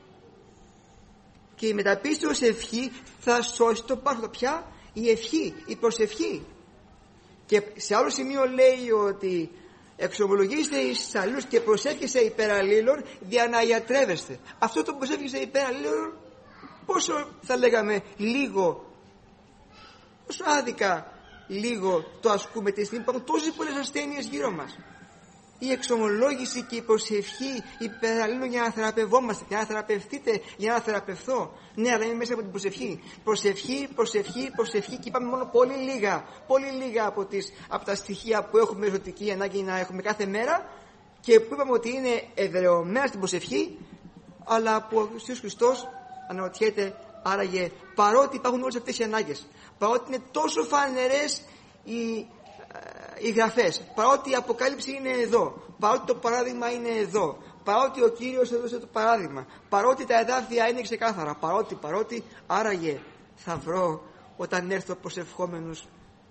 Και η μεταπίστεως ευχή θα σώσει το πάθο. Πια η ευχή, η προσευχή. Και σε άλλο σημείο λέει ότι εξομολογήστε εις αλλούς και προσεύχεσαι υπέρ αλλήλων για να ιατρεύεστε. Αυτό το προσεύχεσαι υπέρ αλλήλων, πόσο θα λέγαμε λίγο, πόσο άδικα λίγο το ασκούμε τη στιγμή που υπάρχουν τόσες πολλές ασθένειες γύρω μας. Η εξομολόγηση και η προσευχή υπέρ αλλήλων για να θεραπευόμαστε, για να θεραπευτείτε, για να θεραπευθώ. Ναι, αλλά είναι μέσα από την προσευχή. Προσευχή, προσευχή, προσευχή, και είπαμε μόνο πολύ λίγα, πολύ λίγα από, τις, από τα στοιχεία που έχουμε ζωτική ανάγκη να έχουμε κάθε μέρα και που είπαμε ότι είναι εδραιωμένα στην προσευχή, αλλά που ο Ιησούς Χριστός αναρωτιέται, άραγε, παρότι υπάρχουν όλες αυτές οι ανάγκες, παρότι είναι τόσο φανερές οι οι γραφές, παρότι η Αποκάλυψη είναι εδώ, παρότι το παράδειγμα είναι εδώ, παρότι ο Κύριος έδωσε το παράδειγμα, παρότι τα εδάφια είναι ξεκάθαρα, παρότι, παρότι, άραγε θα βρω όταν έρθω προσευχόμενους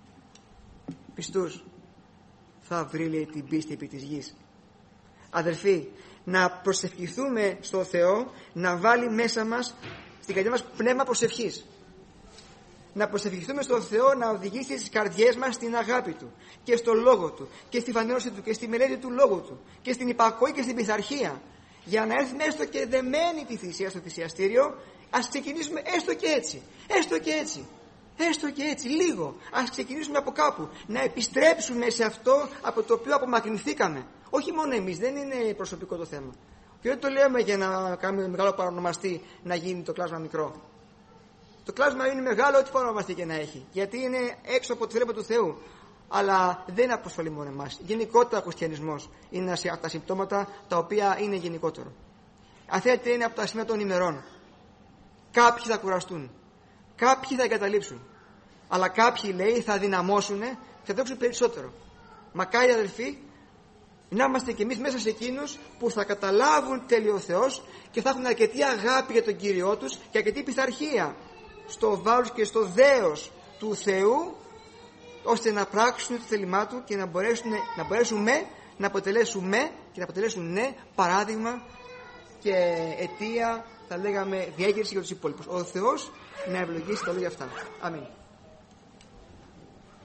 πιστούς, θα βρει, λέει, την πίστη επί της γης. Αδελφοί, να προσευχηθούμε στο Θεό, να βάλει μέσα μας, στην καρδιά μας, πνεύμα προσευχής. Να προσευχηθούμε στον Θεό να οδηγήσει στις καρδιές μας στην αγάπη Του και στο Λόγο Του και στη φανέρωση Του και στη μελέτη του Λόγου Του και στην υπακοή και στην πειθαρχία, για να έρθουμε έστω και δεμένη τη θυσία στο θυσιαστήριο. Ας ξεκινήσουμε έστω και έτσι, έστω και έτσι, έστω και έτσι, λίγο. Ας ξεκινήσουμε από κάπου, να επιστρέψουμε σε αυτό από το οποίο απομακρυνθήκαμε. Όχι μόνο εμείς, δεν είναι προσωπικό το θέμα. Και δεν το λέμε για να κάνουμε μεγάλο παρονομαστή να γίνει το κλάσμα μικρό. Το κλάσμα είναι μεγάλο, ό,τι παρονομαστεί και να έχει. Γιατί είναι έξω από τη θρέπα του Θεού. Αλλά δεν αποσχολεί μόνο εμάς. Γενικότερα ο χριστιανισμός είναι ένα από τα συμπτώματα τα οποία είναι γενικότερο. Αν θέλετε, είναι από τα σημεία των ημερών. Κάποιοι θα κουραστούν. Κάποιοι θα εγκαταλείψουν. Αλλά κάποιοι, λέει, θα δυναμώσουν και θα δόξουν περισσότερο. Μακάρι, αδελφοί, να είμαστε κι εμείς μέσα σε εκείνους που θα καταλάβουν τέλειο Θεός και θα έχουν αρκετή αγάπη για τον Κύριό τους και αρκετή πειθαρχία στο βάρος και στο δέος του Θεού, ώστε να πράξουν το θέλημά Του και να μπορέσουν να, μπορέσουμε, να αποτελέσουμε και να αποτελέσουν, ναι, παράδειγμα και αιτία, θα λέγαμε, διέγερση για τους υπόλοιπους. Ο Θεός να ευλογήσει τα λόγια αυτά. Αμήν.